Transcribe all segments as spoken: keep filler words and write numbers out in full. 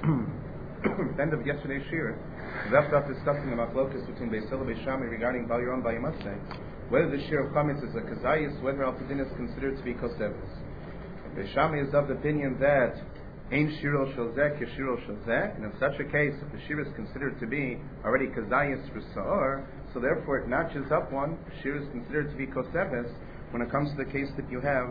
At the end of yesterday's shir, we left off discussing the machlokas between Beis Hillel and Beis Shammai regarding Bal Yaron Bal Yamatzeh, whether the shir of chametz is a kazayis, whether al pidin is considered to be koseves. Beis Shammai is of the opinion that ein shiro shel zeh k'shiro shel zeh, and in such a case, if the shir is considered to be already kazayis for sa'or, so therefore it notches up one. Shir is considered to be koseves when it comes to the case that you have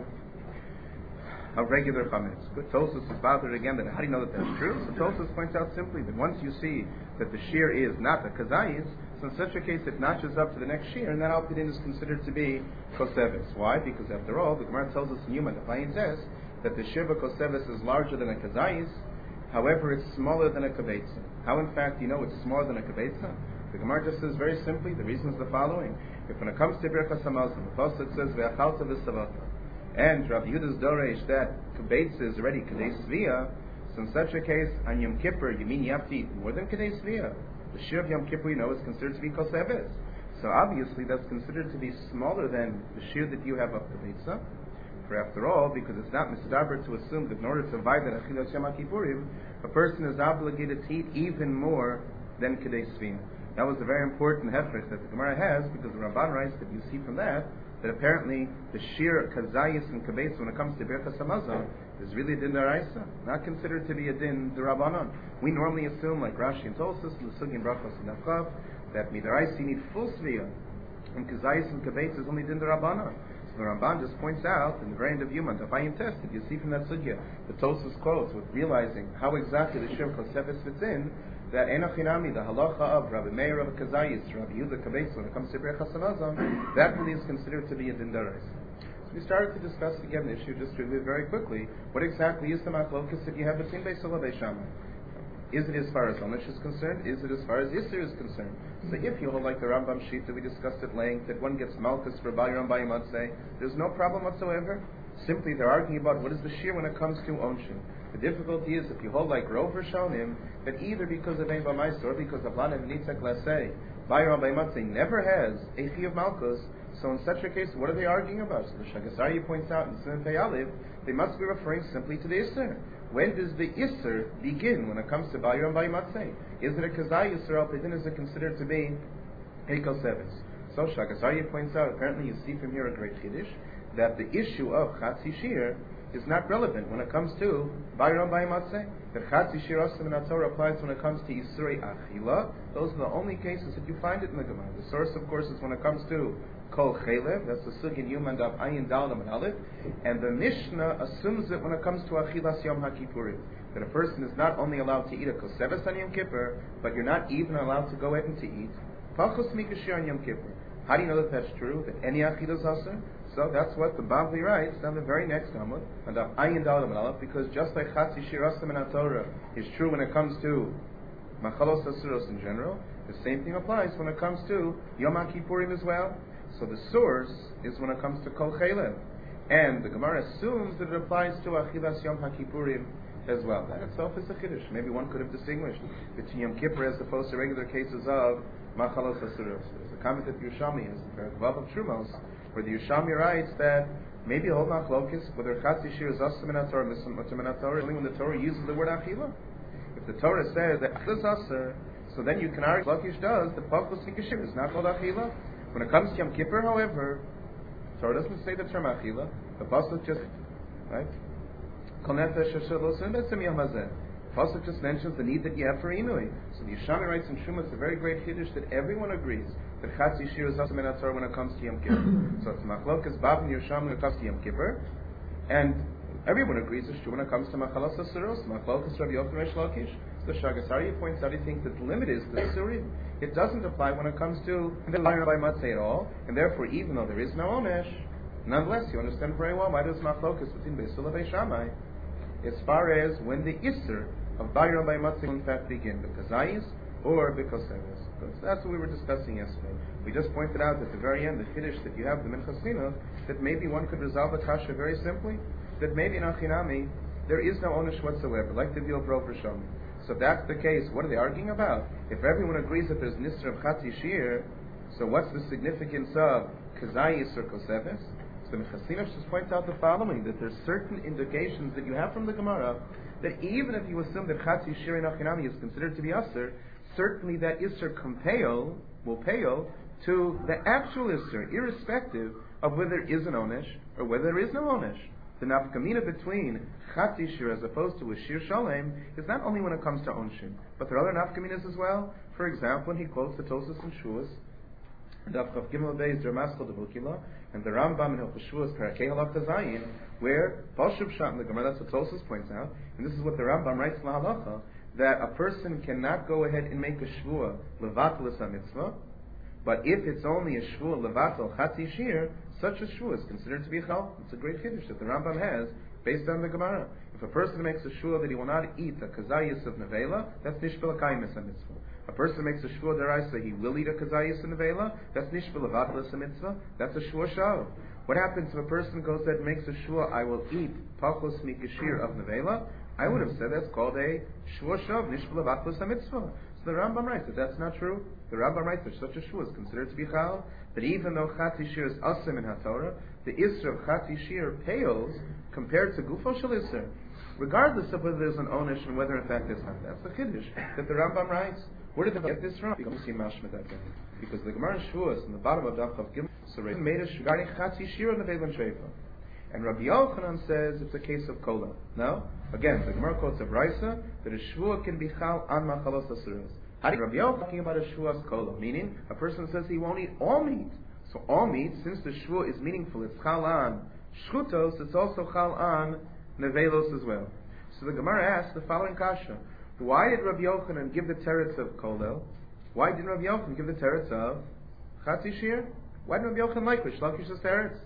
of regular chametz. But Tosfos is bothered again that how do you know that that's true? So Tosfos points out simply that once you see that the shear is not a kazayis, so in such a case it notches up to the next shear, and that al pidin is considered to be koseves. Why? Because after all, the Gemara tells us in Yuma says that the shear of koseves is larger than a kazayis. However, it's smaller than a kabetza. How in fact you know it's smaller than a kabetza? The Gemara just says very simply, the reason is the following. If when it comes to Birchas Hamazon, the pasuk says ve'achalta v'savata, and Rabbi Yehuda's doresh that kabetza is already kadei svia, so in such a case, on Yom Kippur, you mean you have to eat more than kadei svia. The shir of Yom Kippur, you know, is considered to be koseves. So obviously, that's considered to be smaller than the shir that you have of kabetza. For after all, because it's not misdaber to assume that in order to violate Achilas Yom Kippurim, a person is obligated to eat even more than kadei svia. That was a very important hefrich that the Gemara has, because the Ramban writes that you see from that that apparently the sheer kazayis and kabetz when it comes to Birchas Hamazon is really a din daraisa, not considered to be a din derabanan. We normally assume, like Rashi and Tosfos, L'sugin Brachos and Nafchav, that midaraisa you need full svia, and kazayis and kabetz is only din derabanan. So the Ramban just points out in the very end of Yuma, if I intest it, you see from that sugya, the Tosfos quotes with realizing how exactly the sheer of koseves fits in, that enochinami, the halacha of Rabbi Meir of Kazayis, Rabbi Yehuda Kabetz, when it comes to Birchas Hamazon, that really is considered to be a din daraisa. So we started to discuss again the issue just to review very quickly. What exactly is the machlokas that you have between Beis Hillel and Beis Shammai? Is it as far as Onesh is concerned? Is it as far as Yisur is concerned? So if you hold like the Rambam sheet that we discussed at length, that one gets malchus for Bal Yaron Bal Yamatzeh, there's no problem whatsoever. Simply they're arguing about what is the shear when it comes to Onshin. The difficulty is if you hold like Rov Rishonim, that either because of Ein B'Mais or because of Lanev Nitzak Lasei, Bal Yaron Bal Yamatzeh never has a chi of malchus. So in such a case, what are they arguing about? So the Shagasari points out in Siman Pei Aleph, they must be referring simply to the Isser. When does the Isser begin when it comes to Bal Yaron Bal Yamatzeh? Is it a Kazai Isser al Pidin? Is it considered to be a Koseves? So Shagasari points out, apparently you see from here a great Kiddush, that the issue of Chatzi Shir is not relevant when it comes to Bal Yaron Bal Yamatzeh. That Chatzi Shir Osam and Torah applies when it comes to Yisurei Achila. Those are the only cases that you find it in the Gemara. The source, of course, is when it comes to Kol Chelev, that's the Sug in Yom and Av Ayin Dalam and Aleph, and the Mishnah assumes it when it comes to Achilas Yom HaKippurim, that a person is not only allowed to eat a Koseves on Yom Kippur, but you're not even allowed to go ahead and to eat Pachos Mikashir on Yom Kippur. How do you know that that's true? That any Achilas Asr? So that's what the Bavli writes on the very next Amud, and Av Ayin Dalam and Aleph, because just like Chatzi Shir Osam and Torah is true when it comes to Machalos Asuros in general, the same thing applies when it comes to Yom HaKippurim as well. So the source is when it comes to Kol Chelev. And the Gemara assumes that it applies to Achilas Yom HaKippurim as well. That itself is a Kiddush. Maybe one could have distinguished between Yom Kippur as opposed to regular cases of Machalos Asuros. There's a comment that Yerushalmi has, the Vav of Trumos, where the Yerushalmi writes that maybe the whole Machlokes, whether Chatzi Shir is Osam in Torah, Misum in Torah, only when the Torah uses the word Achila. If the Torah says that Achilas Asr, so then you can argue Lakish does, the Pachos Mikashir is not called Achila. When it comes to Yom Kippur, however, Torah doesn't say the term Achila. The pasuk just, right? The pasuk just mentions the need that you have for Inui. So the Yeshami writes in Shumas a very great Kiddush that everyone agrees that Chatzi Shir is Osam in Torah when it comes to Yom Kippur. So it's Machlokas Bav and Yeshami when it comes to Yom Kippur, and everyone agrees it's true when it comes to Machalos Asuros, Machlokas Rabbi Yochanan Reish Lakish. So Shagasari points out he thinks that the limit is the Surim. It doesn't apply when it comes to the Bal Yaron Bal Yamatzeh at all, and therefore, even though there is no Onesh, nonetheless, you understand very well why there's Machlokas between Beis Hillel and Beis Shammai, as far as when the Isser of Bal Yaron Bal Yamatzeh will in fact begin, the Kazayis or the Koseves. So that's what we were discussing yesterday. We just pointed out at the very end, the Kiddush that you have, the Minchas Chinuch, that maybe one could resolve the Kasha very simply, that maybe in Achinami, there is no Onesh whatsoever, like the deal of Rov Rishonim. So if that's the case, what are they arguing about? If everyone agrees that there's Nisr of Chatzi Shir, so what's the significance of Kazayis or Koseves? So So Chassimus just points out the following, that there's certain indications that you have from the Gemara that even if you assume that Chatzi Shir in Achinami is considered to be Aser, certainly that Isser compel, will pale to the actual Isser, irrespective of whether there is an Onesh or whether there is no Onesh. The nafkamina between Chatzi Shir as opposed to a Shir Shalem is not only when it comes to Onshin, but there are other nafkaminas as well. For example, when he quotes the Tosas and Shuas, Daf Chav Gimel Beis Dermaskal Devukila, and the Rambam in Hilchos Shuas Parakei Halach Zayin, where Pashub Shat in the Gemara, that's what Tosas points out, and this is what the Rambam writes in the Halacha, that a person cannot go ahead and make a Shvua Levatel a mitzvah, but if it's only a Shvua Levatel Chatzi Shir, such a Shvua is considered to be a Chal. It's a great Kiddush that the Rambam has based on the Gemara. If a person makes a Shvua that he will not eat a Kazayis of Nevela, that's Nishbel Akayim a mitzvah. A person makes a Shvua deraisa, he will eat a Kazayis in Nevela, that's Nishbel Levatel a mitzvah, that's a Shvua Shav. What happens if a person goes there and makes a Shvua, I will eat Pachos Mikashir of Nevela? I would have said that's called a Shvua Shav, Nishbel Levatel a mitzvah. So the Rambam writes that that's not true. The Rambam writes that such a Shvua is considered to be Chal, that even though Chatzi Shir is Asim in HaTorah, the Isra of Chatzi Shir pales compared to Gufo Shel Isra, regardless of whether there's an Onish and whether in fact it's not. That's the Kiddush that the Rambam writes. Where did they get this from? Because because the Gemara Shuas in the bottom of Daf Chav Gimel so made us regarding Chatzi Shir on the Veil and Shreifa. And Rabbi Yochanan says it's a case of Kola. No? Again, the Gemara quotes of Raisa that a Shvua can be Chal on Machalos Asuras. How do Rabbi Yochanan talking about a Shvuas Kola? Meaning, a person says he won't eat all meat. So all meat, since the Shvua is meaningful, it's Chal on Shchutos, it's also Chal on Nevelos as well. So the Gemara asks the following kasha. Why did Rabbi Yochanan give the teretz of Kolel? Why didn't Rabbi Yochanan give the teretz of Chatzi Shir? Why didn't Rabbi Yochanan like Rish Lakish's teretz?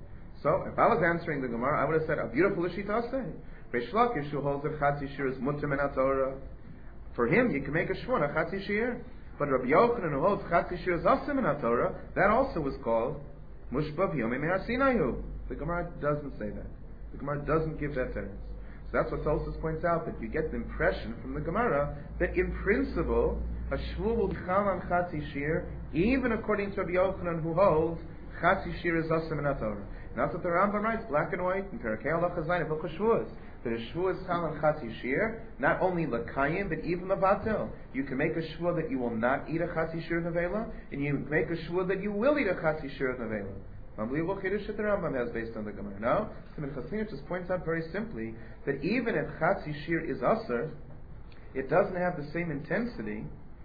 So, if I was answering the Gemara, I would have said, a beautiful Ishitase. Rish Lakish, who holds that Chatzi Shir is Mutter min HaTorah. For him, you can make a Shvua on a Chatzi Shir. But Rabbi Yochanan, who holds Chatzi Shir is Asim min HaTorah, that also was called Mushba B'yomei Me'ar Sinayu. The Gemara doesn't say that. The Gemara doesn't give that teretz. So that's what Tosfos points out, that you get the impression from the Gemara that in principle, a Shvua will be Chal on Chatzi Shir, even according to Rabbi Yochanan, who holds Chatzi Shir is Asim min HaTorah. And that's what the Rambam writes, black and white, in Parakei Halach Zayin, of Hilchos Shuas, that a Shvua is Chal on Chatzi Shir, not only L'Kayim, but even Levatel. You can make a Shvua that you will not eat a Chatzi Shir Nevela, and you can make a Shvua that you will eat a Chatzi Shir Nevela. Unbelievable Kiddush that the Rambam has based on the Gemara. No? Simon Chassimus just points out very simply that even if Chatzi Shir is Aser, it doesn't have the same intensity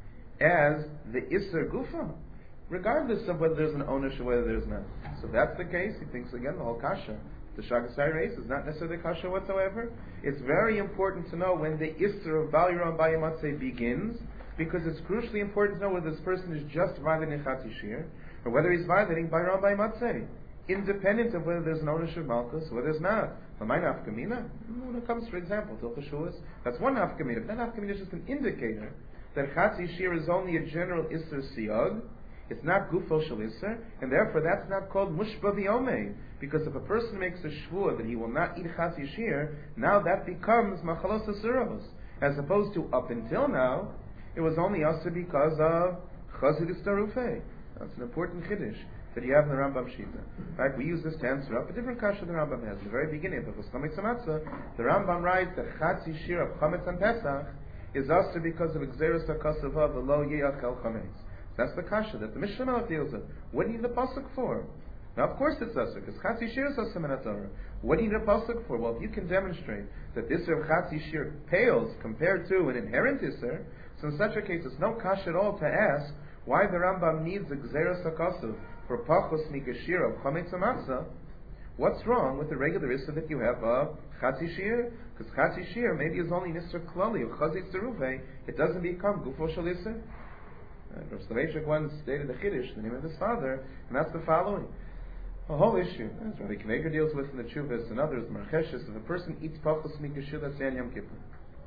as the Isser Gufa, regardless of whether there's an Onish or whether there's not. So if that's the case, he thinks again the whole Kasha, the Shagasai race is not necessarily Kasha whatsoever. It's very important to know when the Isser of Bal Yeron Bayamatzeh begins, because it's crucially important to know whether this person is just violating Chatzi Shir, or whether he's violating Bal Yeron Bayamatzeh, independent of whether there's an Onish of Malchus or whether there's not. My nafkamina, when it comes, for example, to Chashuas, that's one nafkamina. That nafkamina is just an indicator that Chatzi Shir is only a general Isser Siyag. It's not Gufo Shel Isser, and therefore that's not called Mushba V'yomei, because if a person makes a Shvua that he will not eat Chatzi Shir, now that becomes Machalos Asuros, as opposed to up until now, it was only Aser because of Chazidus Darufei. That's an important Chiddush that you have in the Rambam Shita. Right? We use this to answer up a different kasha the Rambam has. In the very beginning of the Chametz Matzah, the Rambam writes that Chatzi Shir of Chametz and Pesach is Aser because of Gzeirus HaKosova V'lo Yiyachel Chametz. That's the kasha that the Mishnah Melech deals with. What do you need a pasuk for? Now, of course it's Aser, because Chatzi Shir is Aser min HaTorah. What do you need a pasuk for? Well, if you can demonstrate that this of Chatzi Shir pales compared to an inherent Isser, so in such a case it's no kasha at all to ask why the Rambam needs a Gzeirus HaKosov for Pachos Mikashir of Chametz Matzah. What's wrong with the regular Isser that you have of Chatzi Shir? Because Chatzi Shir maybe is only an Isser Klali of Chazit Zeruvei. It doesn't become Gufo Shel Isser. Rav Soloveitchik once stated the Chiddush, the name of his father, and that's the following. A whole issue, as Rabbi Kiveger deals with in the Chuvas and others, Marcheshes, if a person eats Pachos Mikashir, that's Yan Yom Kippur.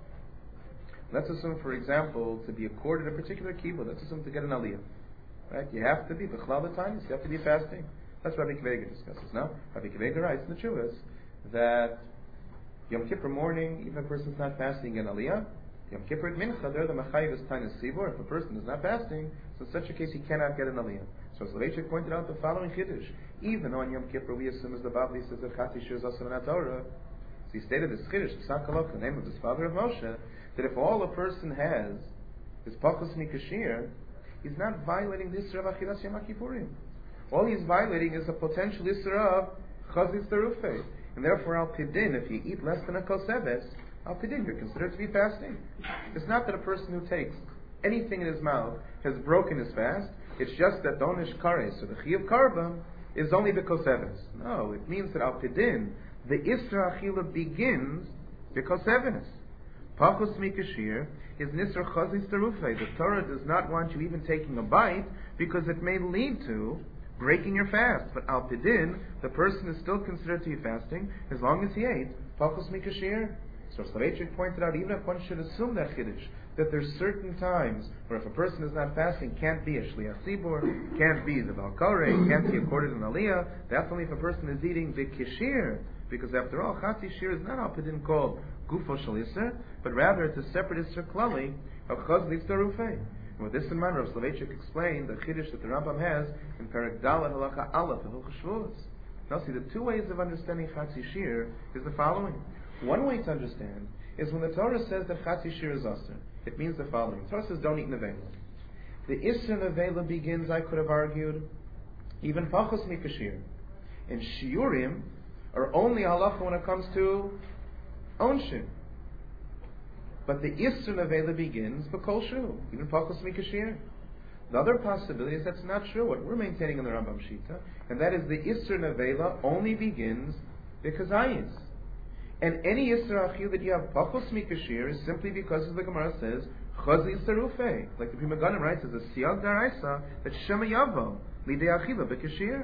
Let's assume, for example, to be accorded a particular kibbutz, let's assume to get an aliyah. Right? You have to be b'chlal b'taynis. You have to be fasting. That's what Rabbi Kiveger discusses. Now, Rabbi Kiveger writes in the Chuvas that Yom Kippur morning, even if a person's not fasting in aliyah, Yom Kippur at mincha, there the machayiv is taynis sibur. If a person is not fasting, so in such a case he cannot get an aliyah. So Soloveitchik pointed out the following chiddush: Even on Yom Kippur, we assume, as the Bavli says, that Chatzi Shir is also in Torah. So he stated this Chiddush, Psak the name of his father of Moshe, that if all a person has is Pachos Mikashir, he's not violating the Isra of Achilas Yom Kippurim. All he's violating is a potential Isra of Chazis Terufei. And therefore, Al Pidin, if you eat less than a Koseves, Al Pidin, you're considered to be fasting. It's not that a person who takes anything in his mouth has broken his fast. It's just that Donish Kares, or the Chi of Karbam, is only the Koseves. No, it means that Al Pidin, the Isra Achila begins because Koseves. Pachos Mikashir is Nisra Chazis Terufei. The Torah does not want you even taking a bite because it may lead to breaking your fast. But Al Pidin, the person is still considered to be fasting as long as he ate Pachos Mikashir. So Soloveitchik pointed out, even if one should assume that Chiddush, that there's certain times where if a person is not fasting, can't be a Shliach Tzibur, can't be the Balkore, can't be accorded in Aliyah, that's only if a person is eating the Kishir, because after all, Chatzi Shir is not Al Pidin called Gufo Shel Yisr, but rather it's a separate Yisr Klali of Chaz Litzda Rufei. And with this in mind, Rav Soloveitchik explained the Chiddush that the Rambam has in Perek Dalet Halacha Aleph in Hilchos Shavuos. Now see, the two ways of understanding Chatzi Shir is the following. One way to understand is when the Torah says that Chatzi Shir is Asr, it means the following. The Torah says don't eat Nevela. The Isra Nevela begins, I could have argued, even Pachos Mikashir. And Shiurim are only halacha when it comes to Onshin. But the Isra Nevela begins B'kol Shu, even Pachos Mikashir. The other possibility is that's not true, what we're maintaining in the Rambam Shita, and that is the Isra Nevela only begins because Ayis. And any Yisra Achil that you have Pachos Mikashir is simply because, as the Gemara says, Chazi Sarufei. Like the Pri Megadim writes, as a Siyag Daraisa, that Shema Yavo, Lidei Achila B'Kashir.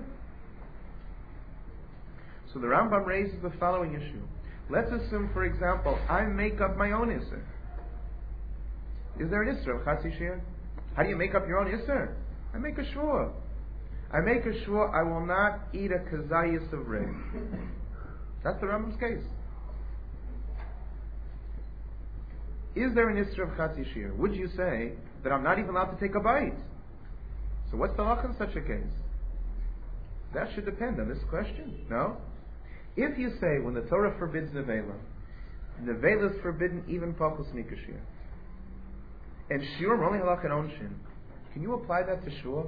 So the Rambam raises the following issue. Let's assume, for example, I make up my own Isra. Is there an Isra of Chatzi Shir? How do you make up your own Isra? I make a Shvua. I make a Shvua, I will not eat a Kazayis of Rei. That's the Rambam's case. Is there an Isra of Chatzi Shir? Would you say that I'm not even allowed to take a bite? So what's the halacha in such a case? That should depend on this question, no? If you say when the Torah forbids Nevela, Nevela is forbidden even Pachos Mikashir, and Shiurim are only halacha and Onshin, can you apply that to Shua?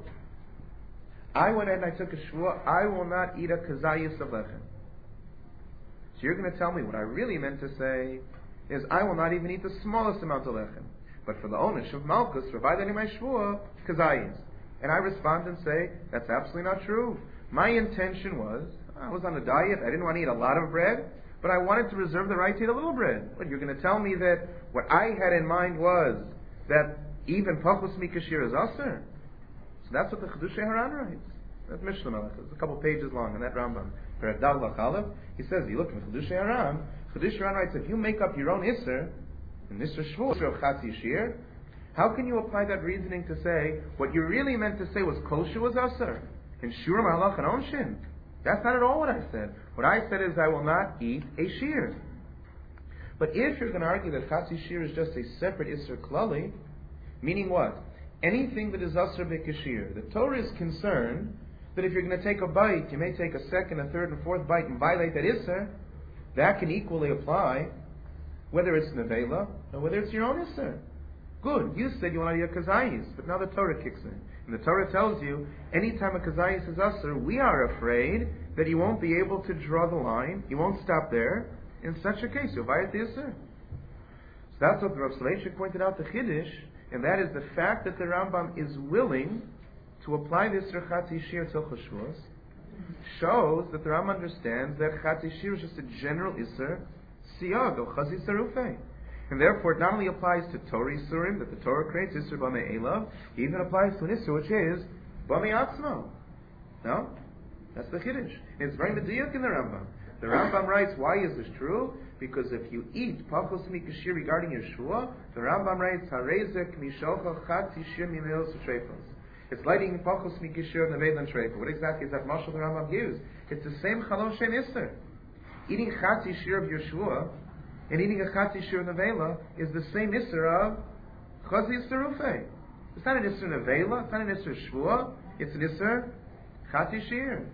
I went ahead and I took a Shua, I will not eat a Kazayis of Lechem. So you're going to tell me what I really meant to say is I will not even eat the smallest amount of lechem. But for the ownership of Malchus, provided in my shvua, kazayis. And I respond and say, that's absolutely not true. My intention was, I was on a diet, I didn't want to eat a lot of bread, but I wanted to reserve the right to eat a little bread. But you're going to tell me that what I had in mind was that even Pachos Mikashir is Aser? So that's what the Chedushei Haran writes. That's Mishnah Melech. It's a couple pages long in that Rambam. For Adal Lachalef, he says, you look at Chedushei Haran, Chedushei Haran writes, if you make up your own Isser, an Isser Shvur of Chatzi Shir, how can you apply that reasoning to say, what you really meant to say was Kosher was Aser, and Shurim Halach and Onshin? That's not at all what I said. What I said is I will not eat a Shir. But if you're going to argue that Chatzi Shir is just a separate Isser Klali, meaning what? Anything that is Aser B'Kashir, the Torah is concerned that if you're going to take a bite, you may take a second, a third, and fourth bite and violate that Isser. That can equally apply whether it's Nevela or whether it's your own Isser. Good, you said you want to eat a Kazayis, but now the Torah kicks in. And the Torah tells you, anytime a Kazayis is Aser, we are afraid that you won't be able to draw the line, you won't stop there. In such a case, you'll violate the Isser. So that's what Rav Soloveitchik pointed out to Chiddush, and that is the fact that the Rambam is willing to apply this to Chatzi Shir till Chashvos, shows that the Rambam understands that Chatzi Shir is just a general Isser, Siyag, or Chazi Sarufei. And therefore it not only applies to Torah Isurim, that the Torah creates Isser B'mei Elav, it even applies to an Isser, which is B'mei Atzmo. No? That's the Chiddush. It's very mediyuk in the Rambam. The Rambam writes, why is this true? Because if you eat Pachos Mikashir regarding Yeshua, the Rambam writes, Harezek Mishocha Chatzi Shir Mimil Sutrefos. It's lighting Pachos Mikashir Nevela and Treifa. What exactly is that mashal the Rambam gives? It's the same Chalosh Shem Isser. Eating Chatzi Shir of Yeshua and eating a Chatzi Shir Nevela is the same Isser of Chazi Sarufei. It's not an Isser Nevela, it's not an Isser Shvua, it's an Isser Chatzi Shir. And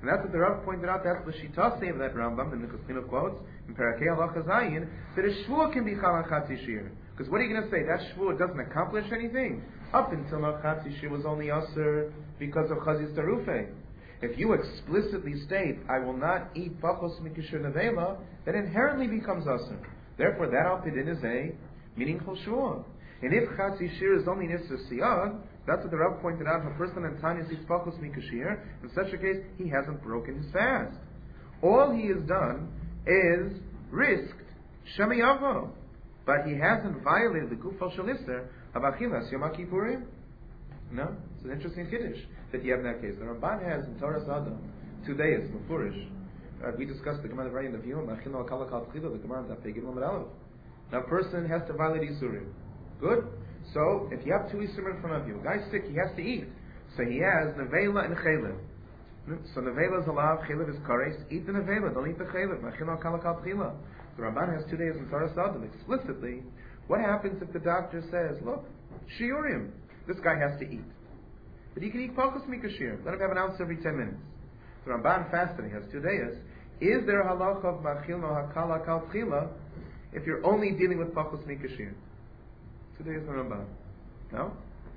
And that's what the Rav pointed out. That's the Shita say of that Rambam, in the Kuslino quotes, in Parakei Halacha Zayin, that a Shvuah can be Chal on Chatzi Shir. Because what are you going to say? That Shvuah doesn't accomplish anything? Up until now, Chatzi Shir was only Aser because of Chazis Tarufei. If you explicitly state, I will not eat Pachos Mikishir Nevela, that inherently becomes Aser. Therefore, that Al Pidin is a meaningful Shvuah. And if Chatzi Shir is only Nisr Siyad, that's what the Rav pointed out. If a person in Tanya sees Pachos Mikashir, in such a case, he hasn't broken his fast. All he has done is risked Shemi Avo, but he hasn't violated the Gufal Shalister of Achilas Yom Kippurim. No? It's an interesting Kiddush that you have in that case. The Ramban has in Torah Adam two days, Mefurish. Uh, we discussed the Gemara right in the view, Achil al Kala Kal Chilo, the Gemara that Pegid Lamed Aleph. Now, a person has to violate Isurim. Good? So, if you have two Isurim in front of you, a guy's sick, he has to eat. So he has Nevela and Chelev. So Nevela is alav, Chelev is kares. Eat the Nevela, don't eat the Chelev. Achil al Kala Kal Chilo. The Ramban has two days in Torah Adam explicitly. What happens if the doctor says, look, Shiurim, this guy has to eat. But he can eat Pachos Mikashir. Let him have an ounce every ten minutes. The Ramban fasting has two days. Is there a halacha of Machil no Hakala Kal Chila if you're only dealing with Pachos Mikashir? Two days in the Ramban. No?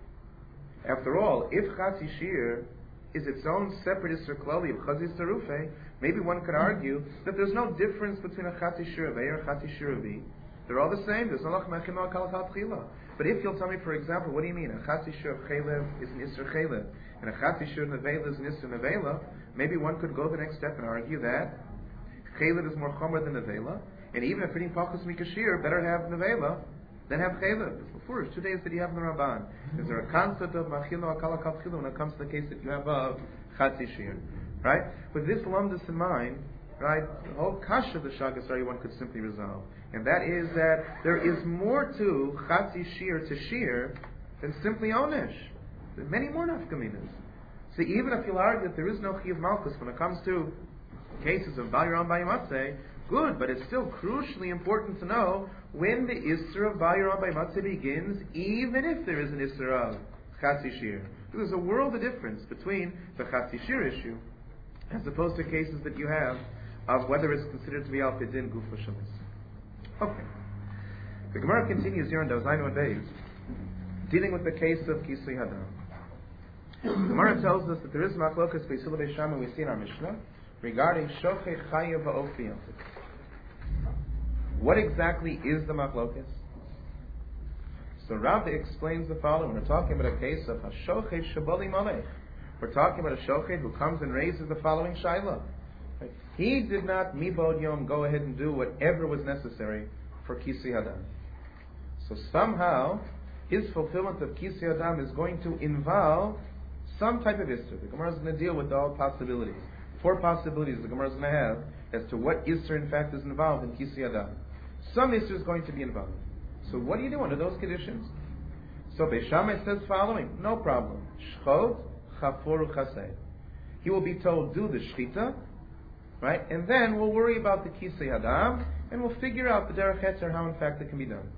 After all, if Chatzi Shir is its own separate Isser Klali of Chazis Tarufei, maybe one could argue that there's no difference between a Chatzi Shir of A or a Chatzi Shir of B. They're all the same. There's no Lach Machil no Hakala Kal Chila. But if you'll tell me, for example, what do you mean? A Chatzi Shir of Chelev is an Isser Chelev, and a Chatzi Shir of Nevela is an Isser Nevela, maybe one could go the next step and argue that Chelev is more Chomer than Nevela, and even if eating Pachos Mikashir, better have Nevela than have Chelev. Before, two days that you have in the Ramban. Is there a concept of Machil no Hakala Kal Chila when it comes to the case that you have of Chatzi Shir? Right? With this lumdus in mind, right, the whole kasha of the Shagasari one could simply resolve. And that is that there is more to Chatzi Shir to Shir than simply Onesh. There are many more nafkaminas. So even if you'll argue that there is no Chiyav Malchus when it comes to cases of Bal Yeram Bal Yamatzeh, good, but it's still crucially important to know when the Isser of Bal Yeram Bal Yamatzeh begins, even if there is an Isser of Chatzi Shir. There's a world of difference between the Chatzi Shir issue as opposed to cases that you have of whether it's considered to be Al Pidin Gufa Shalis. Okay. The Gemara continues here in Dazainu and Beis, dealing with the case of Kisui Hadam. The Gemara tells us that there is Machlokas Beisila Beisham, and we see in our Mishnah, regarding Shochei Chaya Ba'ofi. What exactly is the Machlokas? So Rabbi explains the following. We're talking about a case of Hashochei Shabali Malech. We're talking about a Shochei who comes and raises the following Shaila. Right? He did not mibod yom go ahead and do whatever was necessary for Kisui Hadam. So somehow his fulfillment of Kisui Hadam is going to involve some type of Isser. The Gemara is going to deal with all possibilities. Four possibilities the Gemara is going to have as to what Isser in fact is involved in Kisui Hadam. Some Isser is going to be involved. So what do you do under those conditions? So Beis Shammai says following, no problem. Shchot chaforu chasei. He will be told, do the shchita, right? And then we'll worry about the Kisui Hadam, and we'll figure out the derech etzer, how in fact it can be done.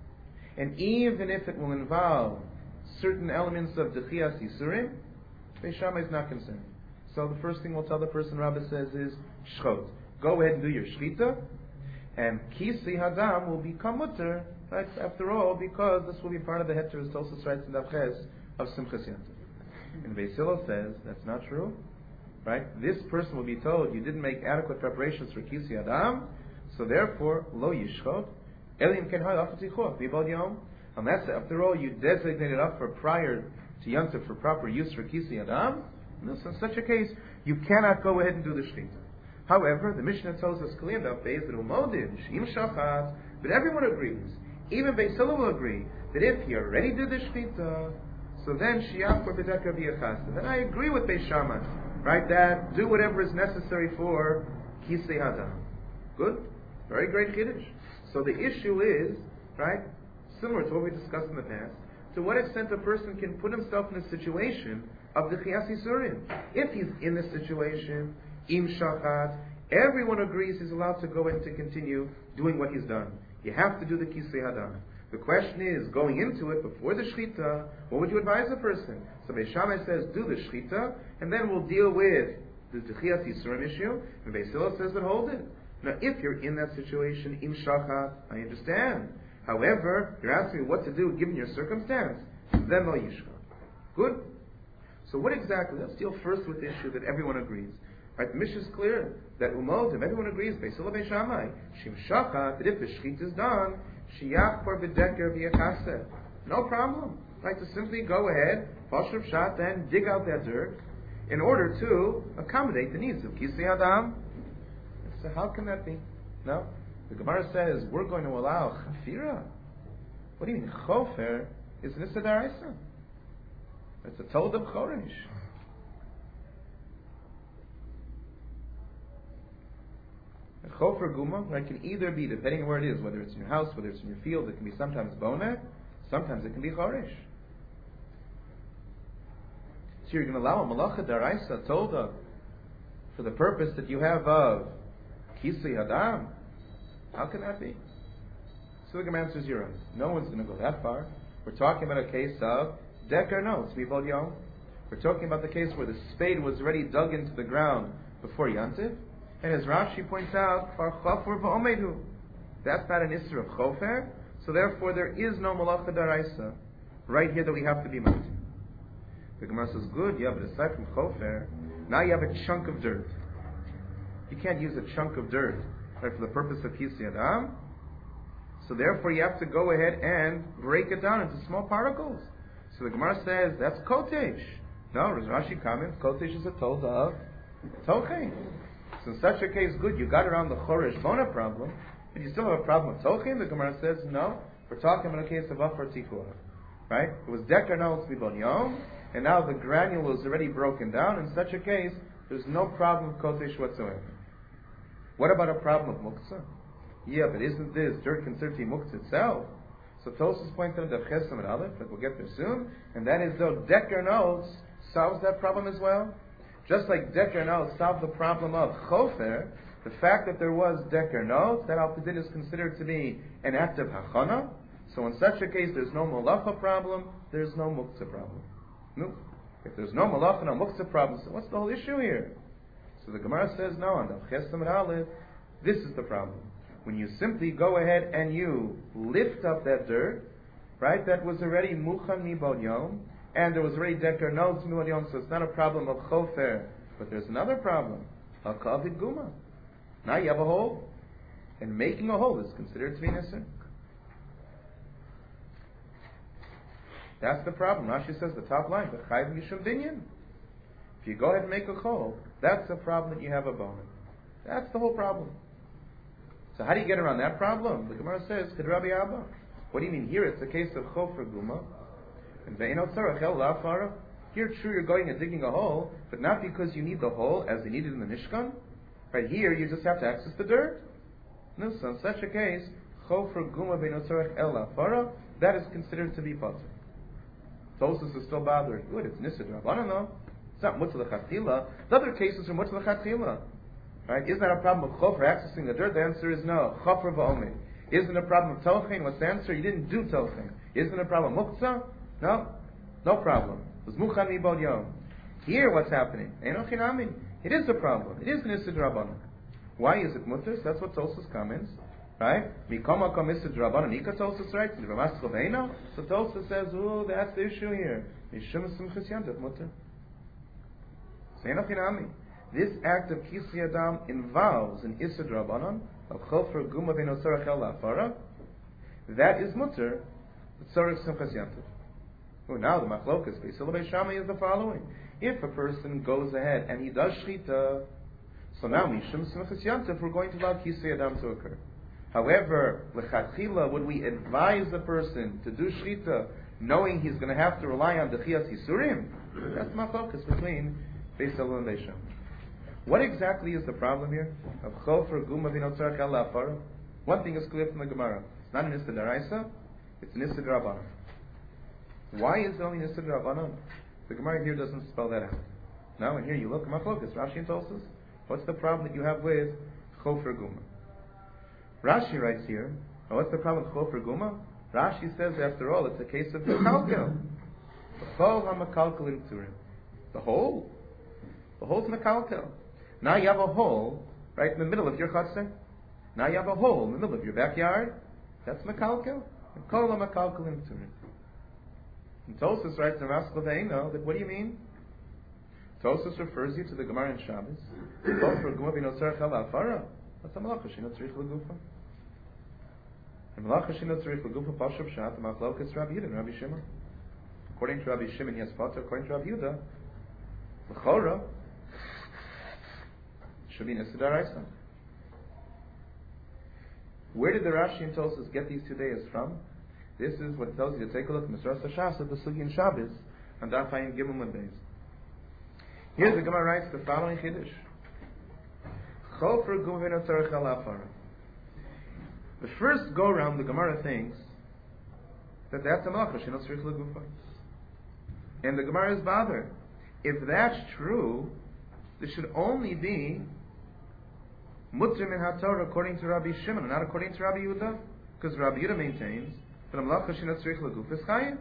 And even if it will involve certain elements of Dechias Yisurim, Beis Shammai is not concerned. So the first thing we'll tell the person, Rabbi says, is Shchot. Go ahead and do your Shchita, and Kisui Hadam will become mutter, right, after all, because this will be part of the Heter, as Tosfos writes in Davches, of Simchas Yantiv. And Beis Hillel says, that's not true. Right? This person will be told, you didn't make adequate preparations for Kisui Hadam, so therefore, lo yishchot, elim ken hay afatichot, v'bod yom, unless after all you designated up for prior to Yantiv for proper use for Kisui Hadam, in such a case, you cannot go ahead and do the Shechita. However, the Mishnah tells us clearly that Beis Rumodin, Shim Shachat, but everyone agrees, even Beis Hillel will agree, that if he already did the Shechita, so then Shiach for B'deka B'yachas. Then I agree with Beis Shammai, right, that do whatever is necessary for Kisui Hadam. Good? Very great Kiddush. So the issue is, right, similar to what we discussed in the past, to what extent a person can put himself in a situation of the Dechias Yisurim. If he's in this situation, Im Shachat, everyone agrees he's allowed to go in to continue doing what he's done. You have to do the Kisui Hadam. The question is, going into it before the Shechita, what would you advise a person? So Beis Shammai says, do the Shechita, and then we'll deal with the Dechias Yisurim issue, and Beis Hillel says that hold it. Now, if you're in that situation, im shachat, I understand. However, you're asking me what to do given your circumstance, then lo yishcha. Good. So what exactly? Let's deal first with the issue that everyone agrees. Right, the Mishnah is clear that umodim, everyone agrees, Beis Hillel Beis Shammai, shim shachat, that if the shchit is done, shiyach par b'deker v'yachaseh. No problem. Right, to simply go ahead, pashur pshat, then dig out that dirt in order to accommodate the needs of kisei adam. So how can that be? No? The Gemara says we're going to allow chafira. What do you mean? Chofer is nissa d'oraisa. It's a told of choresh. A chofer guma, right, can either be, depending on where it is, whether it's in your house, whether it's in your field, it can be sometimes boner, sometimes it can be choresh. So you're going to allow a malacha d'oraisa tolda for the purpose that you have of kisei adam. How can that be? So the Gemara answers, you're right. No one's going to go that far. We're talking about a case of deker no, tzvivol yom. We're talking about the case where the spade was already dug into the ground before Yantiv. And as Rashi points out, far chofer v'omedu. That's not an isser of chofer. So therefore there is no malacha d'oraisa right here that we have to be mindful. The Gemara says, good, yeah, but aside from chofer, now you have a chunk of dirt. You can't use a chunk of dirt, right, for the purpose of kisei adam. So therefore you have to go ahead and break it down into small particles. So the Gemara says, that's kotesh. No, Rashi comments, kotesh is a tolda of tochein. So in such a case, good, you got around the choresh bona problem, but you still have a problem with tochein. The Gemara says, no, we're talking about a case of afar tikua. Right? It was deker no tzvivol yom, and now the granule is already broken down. In such a case, there's no problem with kotesh whatsoever. What about a problem of muktzah? Yeah, but isn't this dirt considered to be muktzah itself? So Tosfos points out that Chesam and Aleph, that we'll get there soon, and that is though deker notes solves that problem as well. Just like deker notes solved the problem of chofer, the fact that there was deker notes, that al-Pidin is considered to be an act of hachana. So in such a case, there's no malacha problem, there's no muktzah problem. No. If there's no malacha, no muktzah problem, so what's the whole issue here? So the Gemara says, no, on the Chesam and Aleph, this is the problem. When you simply go ahead and you lift up that dirt, right, that was already muchan mibod yom, and there was already deker notes mibod yom, so it's not a problem of chofer, but there's another problem, a kavid guma. Now you have a hole, and making a hole is considered to be nisr. That's the problem. Rashi says the top line, the chayv mishum binyan. If you go ahead and make a hole, that's the problem that you have a bone. That's the whole problem. So how do you get around that problem? The Gemara says, Kid Rabbi Abba. What do you mean? Here it's a case of chofer guma. And ve'enot tzarach el la'afara. Here, true, you're going and digging a hole, but not because you need the hole as they needed in the Mishkan. Right here, you just have to access the dirt. No, so in such a case, chofer guma ve'enot tzarach el la'afara, that is considered to be potter. Tosfos is still bothering. Good, it's nisid rabbanan though. It's not mutzah l'chatchila. The other cases are mutzah l'chatchila. Right? Isn't that a problem of chofer accessing the dirt? The answer is no. Chofer v'omed. Isn't it a problem of tochein? What's the answer? You didn't do tochein. Isn't it a problem of muktzah? No. No problem. It was muchan mibod yom. Here what's happening? Eino chinami. It is a problem. It is nisid rabbanan. Why is it mutter? That's what Tosfos comments. Right? Mikoma kom nisid rabbanan. Ika Tosfos writes. So Tosfos says, oh, that's the issue here. Mishum simchas yantav mutter. So eino chinami. This act of kisei adam involves an isur drabanan of chofer guma ve'no tzarach el la'afara. That is mutter, tzarach simchas yantiv. Oh, now the machlokas Beis Hillel Beis Shammai is the following: if a person goes ahead and he does shchita, so now mishum simchas yantiv, we're going to allow kisei adam to occur. However, lechatchila, would we advise the person to do shchita, knowing he's going to have to rely on dechias yisurim? That's machlokas between Beis Hillel and Beis Shammai. What exactly is the problem here? Of chofer guma ve'no tzarach el la'afara. One thing is clear from the Gemara. It's not an issa d'oraisa, it's an issa d'rabbanan. Why is it only an issa d'rabbanan? The Gemara here doesn't spell that out. Now, and here you look, machlokas, Rashi and Tosfos. What's the problem that you have with chofer guma? Rashi writes here, oh, what's the problem with chofer guma? Rashi says, after all, it's a case of mekalkel. The whole hamakalkel in Tzurim. The whole. The whole's mekalkel. Now you have a hole right in the middle of your chutzner. Now you have a hole in the middle of your backyard. That's Mekalkel. Kol Mekalkel in Turin. And Tosfos writes in Ras Leveino that what do you mean? Tosfos refers you to the Gemara in Shabbos. That's a malacha shino tzrich legufa. And malacha shino tzrich legufa pashup shat machlokas Rabbi Yehuda and Rabbi Shimon. According to Rabbi Shimon, yes, potter. According to Rabbi Yehuda, l'chora should be nesidah daraisa. Where did the Rashi and Tosfos get these two days from? This is what tells you to take a look at Misras Hashas at the Sugi in Shabbos and Daf Hayin Gimel and Beis. Here the Gemara writes the following chiddush: Chofer Guvin Atzarech Alafara. The first go round, the Gemara thinks that that's a malacha shino tzrich legufa, and the Gemara is bothered. If that's true, there should only be Mutter min HaTorah according to Rabbi Shimon, not according to Rabbi Yehuda, because Rabbi Yehuda maintains that a malacha shino tzrich legufa is chayim.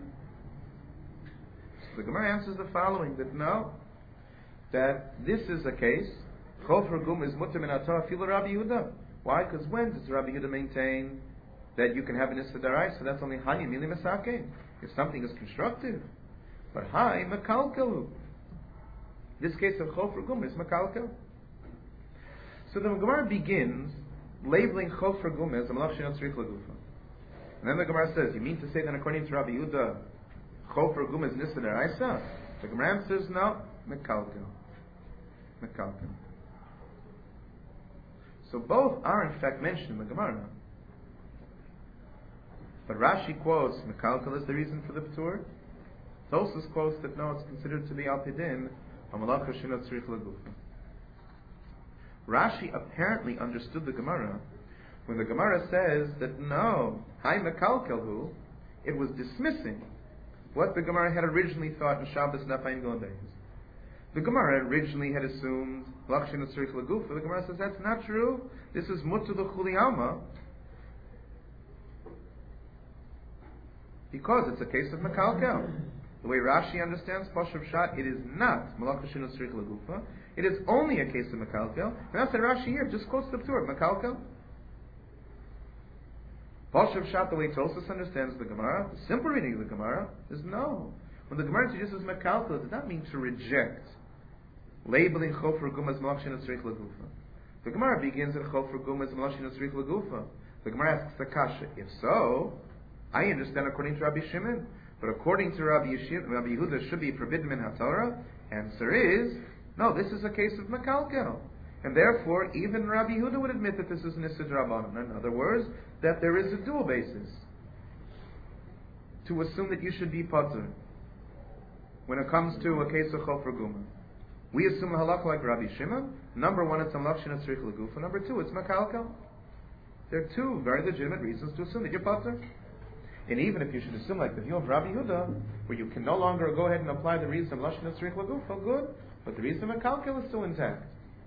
So the Gemara answers the following: that no, that this is a case. Chofer gum is mutter min HaTorah filo Rabbi Yehuda. Why? Because when does Rabbi Yehuda maintain that you can have an issa daraisa? So that's only hayim mili mesake. If something is constructive, but hay mekalkelu. This case of chofer gum is mekalkel. So the Gemara begins labeling chofer gum as a malach shino tzrich legufa, and then the Gemara says, "You mean to say that according to Rabbi Yehuda, chofer gum is issa daraisa?" The Gemara answers, "No, mekalkel, mekalkel." So both are in fact mentioned in the Gemara. But Rashi quotes Mekalkel is the reason for the P'tur. Tosfos quotes that no, it's considered to be Al Pidin, a Malacha Shino Tzrich Legufa. Rashi apparently understood the Gemara when the Gemara says that no, Hai Mekalkelhu, it was dismissing what the Gemara had originally thought in Shabbos Nafayim Godays. The Gemara originally had assumed Lachshin Tzrich Legufa. The Gemara says that's not true. This is Mutter L'Chuli Alma, because it's a case of Mekalkel. The way Rashi understands Pashup Shat, it is not Lachshin Tzrich Legufa. It is only a case of Mekalkel. And that's the Rashi here just quotes the P'tur Mekalkel. Pashup Shat, the way Tosfos understands the Gemara, the simple reading of the Gemara is no. When the Gemara introduces Mekalkel, it does not mean to reject labeling Chofer Gum as Malach Shino Tzrich Legufa. The Gemara begins at Chofer Gum as Malach Shino Tzrich Legufa. The Gemara asks the Kasha, if so, I understand according to Rabbi Shimon, but according to Rabbi Yeshim, Rabbi Yehuda should be forbidden min HaTorah. Answer is, no, this is a case of Mekalkel. And therefore, even Rabbi Yehuda would admit that this is an Issa D'Rabbanan. In other words, that there is a dual basis to assume that you should be Patur when it comes to a case of Chofer Guma. We assume a halakha like Rabbi Shimon. Number one, it's a malach shino tzrich legufa. Number two, it's mekalkel. There are two very legitimate reasons to assume that you're patur. And even if you should assume like the view of Rabbi Yehuda, where you can no longer go ahead and apply the reason of malach shino tzrich legufa, good, but the reason of mekalkel is still intact.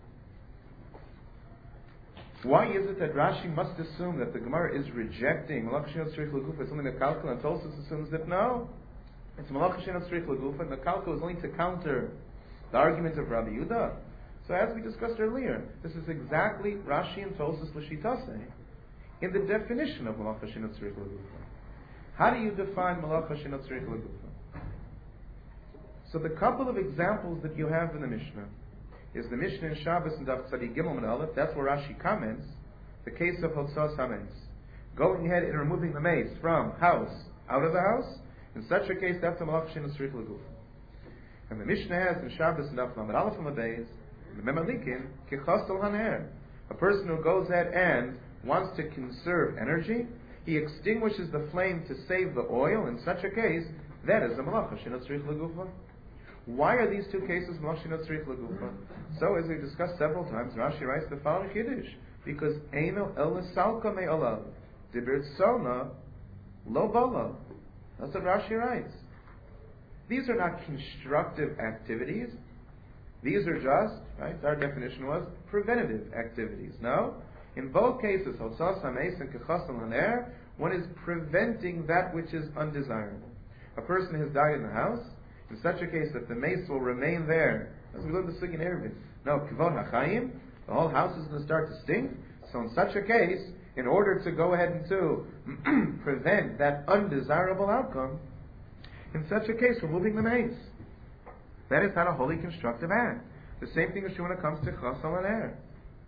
Why is it that Rashi must assume that the Gemara is rejecting malach shino tzrich legufa as something mekalkel, and Tosfos assumes that no, it's malach shino tzrich legufa, and mekalkel is only to counter the argument of Rabbi Yehuda? So as we discussed earlier, this is exactly Rashi and Tosfos l'shitase in the definition of Malacha Shino Tzrich Legufa. How do you define Malacha Shino Tzrich Legufa? So the couple of examples that you have in the Mishnah is the Mishnah in Shabbos and Daf Tzadi Gimel and Aleph. That's where Rashi comments the case of Hotzos HaMeis, going ahead and removing the mace from house out of the house. In such a case, that's a Malacha Shino Tzrich Legufa. And the Mishnah has in Shabbos and Daf Lamed Aleph on the days, the Memalikin, Kichastel Haner, a person who goes ahead and wants to conserve energy, he extinguishes the flame to save the oil. In such a case, that is a Malacha Shino Tzrich Legufa. Why are these two cases Malacha Shino Tzrich Legufa? So, as we discussed several times, Rashi writes the following Kiddush, because Eino El Salka Me Olav, Dibir Tzona Lo Bala. That's what Rashi writes. These are not constructive activities. These are just, right, our definition was, preventative activities. No? In both cases, Hotzos HaMeis and Kechasel Haner, one is preventing that which is undesirable. A person has died in the house. In such a case, if the mace will remain there, as we learned the Sugi in Erevin, No, kivod hachayim, the whole house is going to start to stink. So in such a case, in order to go ahead and to prevent that undesirable outcome, in such a case, we're moving the mace. That is not a wholly constructive act. The same thing is true when it comes to chasal and air.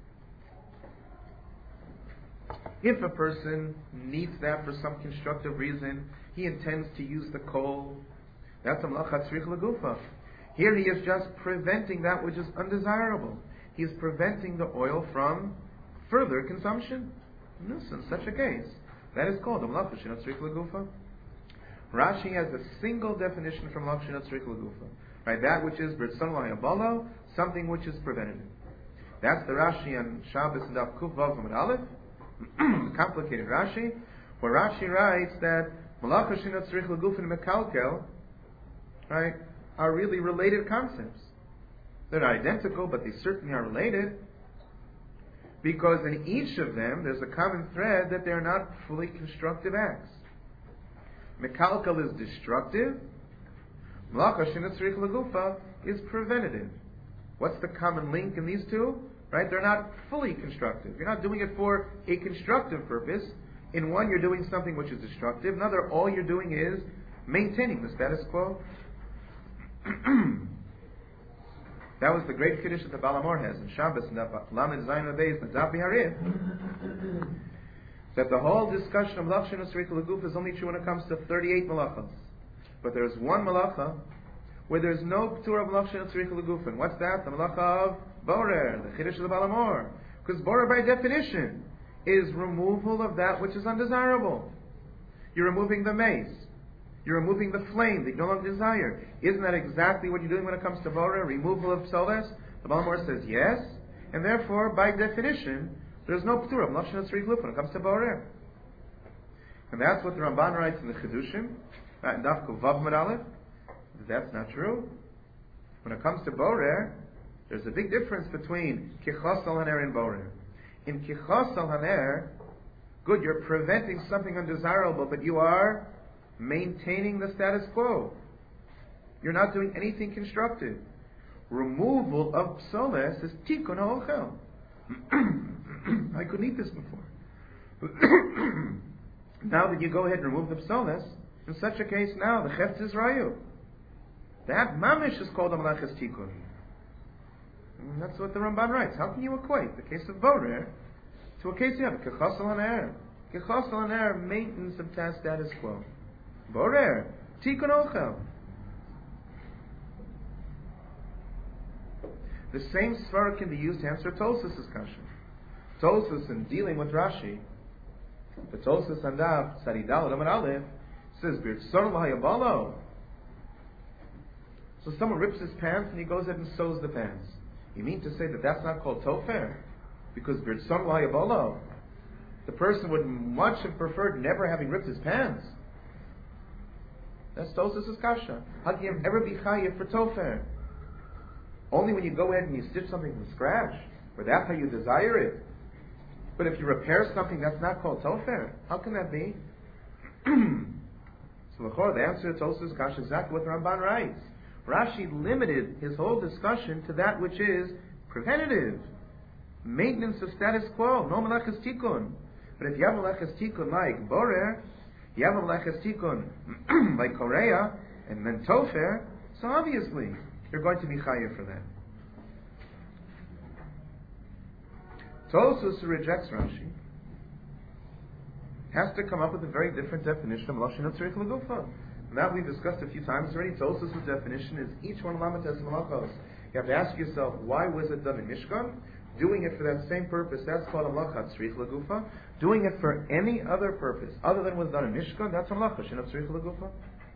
If a person needs that for some constructive reason, he intends to use the coal, that's a malach tzrich legufa. Here he is just preventing that which is undesirable. He is preventing the oil from further consumption. In such a case, that is called a malach tzrich legufa. Rashi has a single definition from malach tzrich legufa. Right, that which is b'rtzon hayabalo, something which is preventative. That's the Rashi on Shabbos and Daf Kuf Vav Amud Aleph. Complicated Rashi, where Rashi writes that Malacha Shinat Tzrich L'Guf and Mekalkel, right, are really related concepts. They're not identical, but they certainly are related, because in each of them there's a common thread that they're not fully constructive acts. Mekalkel is destructive. Malacha Shinat Tzrich L'Gufa is preventative. What's the common link in these two? Right? They're not fully constructive. You're not doing it for a constructive purpose. In one, you're doing something which is destructive. In another, all you're doing is maintaining the status quo. That was the great Kiddush that the Baal HaMaor has in Shabbos and Lamed Zayin Abeis and Zapi Harif. That the whole discussion of Malach Shinat Tzrich L'Guf is only true when it comes to thirty-eight malachas. But there's one malacha where there's no p'tur of malach shenat tzrich l'gufen. What's that? The malacha of borer, the chiddush of the Baal HaMaor. Because borer, by definition, is removal of that which is undesirable. You're removing the mace. You're removing the flame that you no longer desire. Isn't that exactly what you're doing when it comes to borer, removal of psoles? The Baal HaMaor says yes, and therefore, by definition, there's no p'tur of malach shenat tzrich l'gufen when it comes to borer. And that's what the Ramban writes in the Chidushim. In Daf Kuf Vav Amud Aleph, that's not true. When it comes to borer, there's a big difference between kichasal haner and borer. In kichasal haner, good, you're preventing something undesirable, but you are maintaining the status quo. You're not doing anything constructive. Removal of psoles is tikkun ha'ochel. I couldn't eat this before. Now that you go ahead and remove the psoles, in such a case now, the Chetz is Rayu. That mamish is called a Malachas Tikkun. And that's what the Ramban writes. How can you equate the case of borer to a case you have Kechasal Haner? Kechasal Haner, maintenance of ta status quo. Borer, Tikkun Ochel. The same svara can be used to answer Tosfos' question. Tosfos, in dealing with Rashi, the Tosfos and Daf Tzadidal Amud Aleph says b'rtzon hayabalo. So someone rips his pants and he goes ahead and sews the pants. You mean to say that that's not called tofer? Because b'rtzon hayabalo, the person would much have preferred never having ripped his pants. That's Tosfos' kasha. How can you ever be chayiv for tofer? Only when you go ahead and you stitch something from scratch, or that's how you desire it. But if you repair something, that's not called tofer. How can that be? So the answer to Tosfos' kasha is exactly what the Ramban writes. Rashi limited his whole discussion to that which is preventative, maintenance of status quo, no malachas tikkun. But if you have malachas tikkun like borer, you have malachas tikkun like korea, and then tofer, so obviously you're going to be chayiv for that. Tosfos, who rejects Rashi, has to come up with a very different definition of malach shenat tzrich l'gufa. That we've discussed a few times already. Tosfos' definition is each one lamates malachos. You have to ask yourself, why was it done in Mishkan? Doing it for that same purpose, that's called a malach tzrich l'gufa. Doing it for any other purpose other than was done in Mishkan, that's a malach shenat tzrich l'gufa.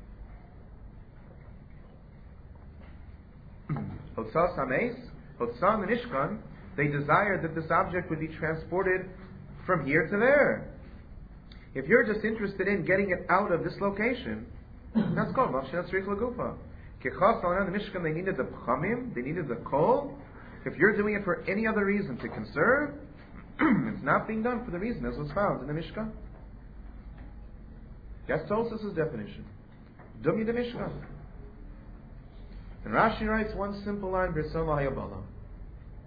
Hotzah sameis, hotzah in the Mishkan, they desired that this object would be transported from here to there. If you're just interested in getting it out of this location, that's called malach shenat tzrich l'gufa. Kechasal in the Mishkan, they needed the pchamim, they needed the coal. If you're doing it for any other reason to conserve, it's not being done for the reason as was found in the Mishkan. That's Tosfos' definition. Dumi the Mishkan. And Rashi writes one simple line, b'rtzon hayabala.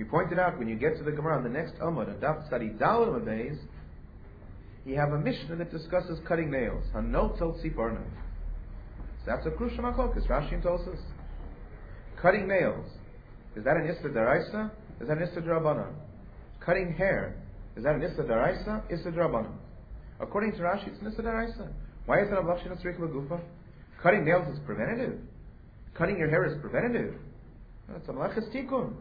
We pointed out when you get to the Gemara on the next Amud, and Daf Tzadi Daled Amud Beis, you have a Mishnah that discusses cutting nails. Hanotel Tziporno. So that's a crucial machlokas. Rashi and Tosas. Cutting nails. Is that an Issa Daraisa? Is that an Issa Drabanan? Cutting hair. Is that an Issa Daraisa? Issa Drabanan. According to Rashi, it's an Issa Daraisa. Why is it a Avlachshin Tzrich Lagufa? Cutting nails is preventative. Cutting your hair is preventative. It's a Malachas Tikkun.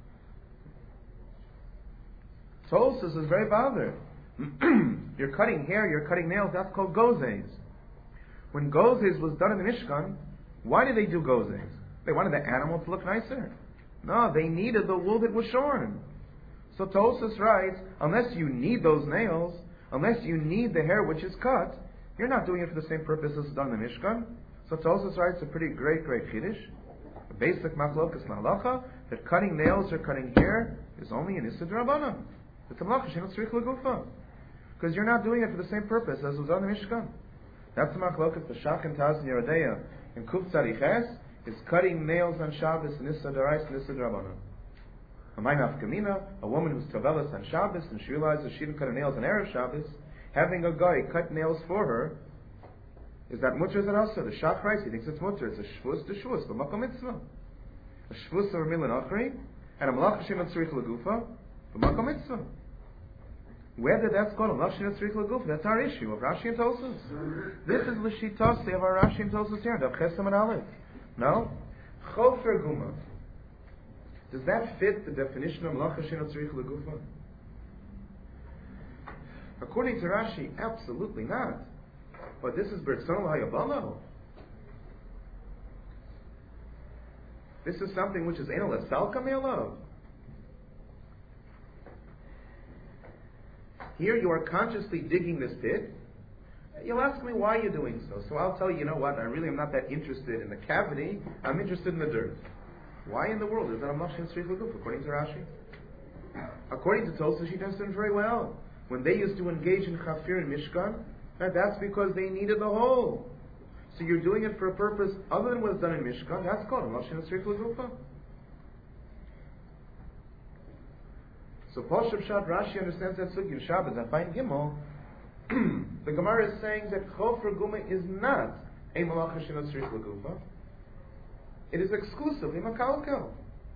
Tosas is very bothered. You're cutting hair, you're cutting nails, that's called gozes. When gozes was done in the Mishkan, why did they do gozes? They wanted the animal to look nicer. No, they needed the wool that was shorn. So Tosas writes, unless you need those nails, unless you need the hair which is cut, you're not doing it for the same purpose as done in the Mishkan. So Tosas writes a pretty great, great Chiddush. A basic machlokas halacha that cutting nails or cutting hair is only an Issa D'Rabbanan. It's a malacha she'not tzrich l'gufa. Because you're not doing it for the same purpose as was done in the Mishkan. That's the machlokas b'shach and taz and Yerodeya in Kuf Tzadiches is cutting nails on Shabbos and Issa D'Orais and Issa D'Rabbanan. A Maynaf Kamina, a woman who's Tavelas on Shabbos and she realizes she didn't cut her nails on Erev Shabbos, having a guy cut nails for her, is that mutter? Is that also? The Shach writes, he thinks it's mutter. It's a shvus to shvus, but makom mitzvah. A shvus of a milan achri, and a malach shem tzrich lagufa, but makom mitzvah. Whether that's called a malach shem tzrich lagufa, that's our issue of Rashi and Tosas. This is the shitase of our Rashi and Tosas here. Dav Chesam and Aleph. No, chofer guma. Does that fit the definition of malach shem tzrich lagufa? According to Rashi, absolutely not. But this is Bertzon L'Hayabalo. This is something which is Enel Esalka Me'alav. Here you are consciously digging this pit. You'll ask me why you're doing so. So I'll tell you, you know what, I really am not that interested in the cavity. I'm interested in the dirt. Why in the world is that a Mashin Srich L'Guf, according to Rashi? According to Tosas, she understands very well. When they used to engage in Chafir and Mishkan, that's because they needed the hole. So you're doing it for a purpose other than what's done in Mishkan. That's called a Mashin Srich L'Gufa. So Paul Shabshat Rashi understands that Sugi Shabbos. I find Gimel. The Gemara is saying that Chofer Guma is not a Malach Shinot Srich L'Gufa. It is exclusively Makalkel.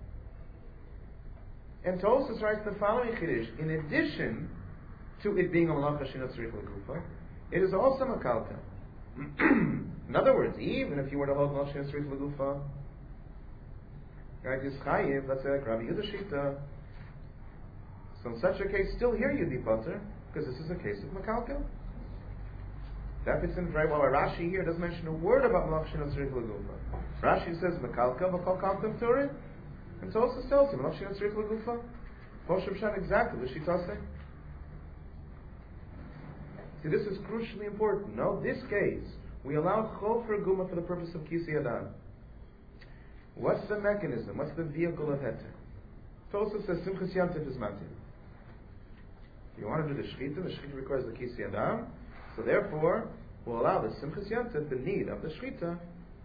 And Tosas writes the following Chiddush. In addition to it being a Malach Shinot Srich L'Gufa, it is also makalka. In other words, even if you were to hold Malach Shinot Srich L'Gufa, right, is chayiv, let's say like Rabbi Yehuda Shita. So in such a case, still here you'd be patur, because this is a case of makalka. That fits in very well. Rashi here doesn't mention a word about Malach Shinot Srich L'Gufa. Rashi says makalka, v'kol kalkim turin, and so also tells you Malach Shinot Srich L'Gufa. Poshem Shan exactly the Shita say. See, this is crucially important. No, this case, we allow Chofer Guma for the purpose of Kisi Adam. What's the mechanism? What's the vehicle of Heter? Tosaf says Simchas Yantif is Matir. If you want to do the Shechita, the Shechita requires the Kisi Adam. So therefore, we'll allow the Simchas Yantif, the need of the Shechita,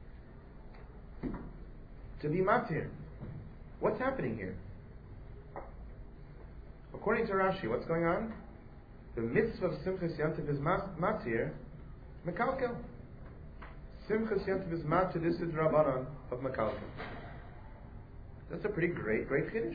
to be Matir. What's happening here? According to Rashi, what's going on? The mitzvah of Simchas Yantiv is matir, mekalkel. Simchas Yantiv is matir, this is Rabbanan of mekalkel. That's a pretty great, great Chiddush.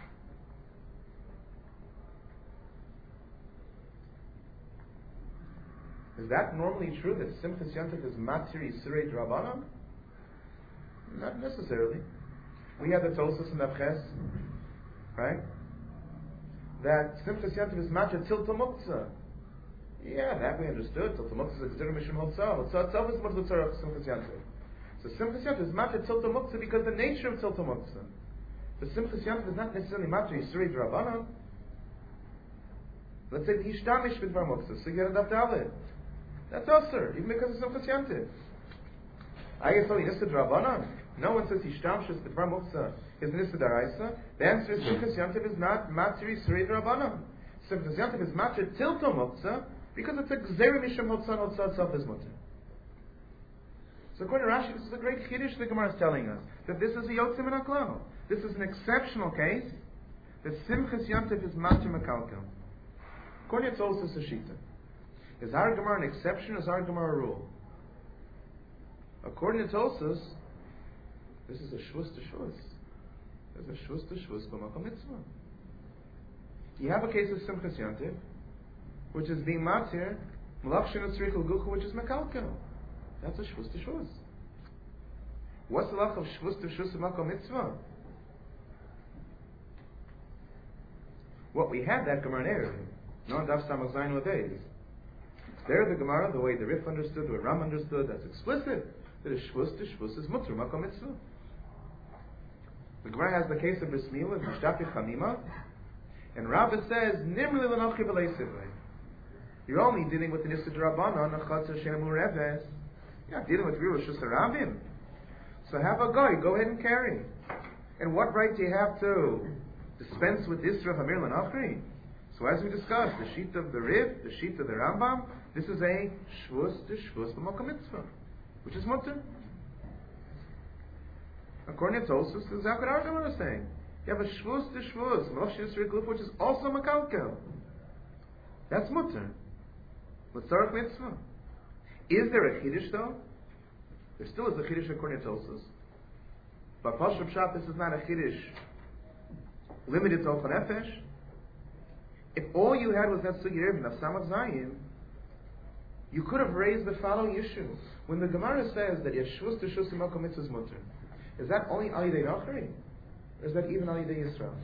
Is that normally true, that Simchas Yantiv is matir Yisrei Rabbanan? Not necessarily. We have the Tosas and Avches, right? That Simchas Yantiv is matir till Tamuktzah. Yeah, that we understood. Till Tamuktzah is a Gzera Mishum Hotzah. Hotzah itself is much the Tzara of Simchas Yantiv. So Simchas Yantiv is matir till Tamuktzah because the nature of till Tamuktzah. The Simchas Yantiv is not necessarily matir Yisrei D'Rabbanan. Let's say the Yishtamish B'Dvar Muktzah. So you get a Daf Dalet. That's usher, even because of Simchas Yantiv. I guess only Nissa D'Rabbanan. No one says Yishtamish B'Dvar Muktzah is Nissa D'Araisa. The answer is Simchas Yantiv is not matir Yisrei D'Rabbanan. Simchas Yantiv is matir till Tamuktzah because it's a Gzera Mishum Hotzah, Hotzah itself is mutter. So according to Rashi, this is a great Chiddush the Gemara is telling us, that this is a Yotzim and Aklal. This is an exceptional case, The Simchas Yontif is Matir Mekalkel. According to Tosfos Shita. Is our Gemara an exception or is our Gemara a rule? According to Tosfos, this is a shvus to shvus. There's a shvus to shvus b'makom mitzvah. You have a case of Simchas Yontif, which is being matir, Malachshin Tzrichel Guchu, which is Mekalkel. That's a shvus to shvus. What's the lach of shvus to shvus b'makom mitzvah? What we had that Gemara in Erev, no Daf Samach Zayin Odeis. There the Gemara, the way the Rif understood, the way Ram understood, that's explicit. That a shvus to shvus is mutter makom mitzvah. The Gemara has the case of Bris Milah, Mishtapi Chamima, and Rabbah says, Nimri l'nochi v'leisivle. You're only dealing with the Nisud Rabbanon, Achatzer Shenamur Reves. You're not dealing with real Rishus Harabim. So have a guy, go ahead and carry. And what right do you have to dispense with Isra Hamir l'nochri? So as we discussed, the sheet of the Rif, the sheet of the Rambam, this is a shvus to shvus b'makom mitzvah, which is mutter. According to Tosfos, this is exactly what our Gemara is saying. You have a shvus to shvus, Malachshin Tzrichel Guchu, which is also Mekalkel. That's mutter. L'tzarech mitzvah. Is there a chiddush though? There still is a chiddush according to Tosfos. But Pashut Pshat, this is not a chiddush limited to Ochel Nefesh. If all you had was that Sugya Ibn of Samach Zayin, you could have raised the following issue. When the Gemara says that Yeshvus to Shus Makom Mitzvah is mutter, is that only Al Yidei Nachri? Or is that even Al Yidei Yisrael?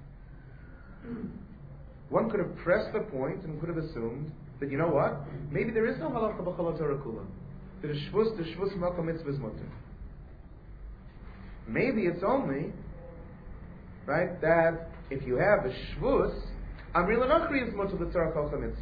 One could have pressed the point and could have assumed that, you know what? Maybe there is no halacha b'chol Torah kula. That a Shvus to Shvus Makom Mitzvah is mutter. Maybe it's only, right, that if you have a Shvus, Amri l'Nachri is mutter the Torah Kol Mitzvah.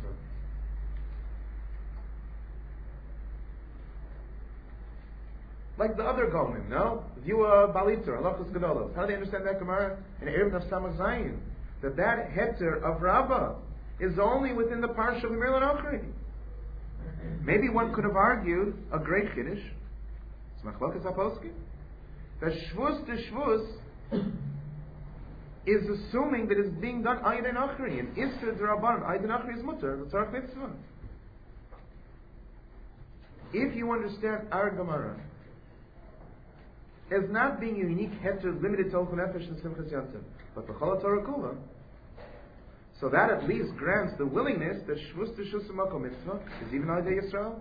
Like the other Gomen, no? View a Balitur, Halachos Gedolos. How do they understand that Gemara? In Erev of Samach Zayin. That that heter of Rabbah is only within the parsha of Amri l'Nachri. Maybe one could have argued a great Kiddush. It's Machlokes HaPoskim. That Shvus to Shvus is assuming that it's being done Ayden Achri, and Isra D'Rabban, Ayden Achri is mutter, the Tzarech Mitzvah. If you understand our Gemara as not being a unique heter limited to Ochel Nefesh and Simchas Yontif, but B'chol Torah Kula, so that at least grants the willingness that Shvus to Shus Makom Mitzvah is even Ayden Yisrael.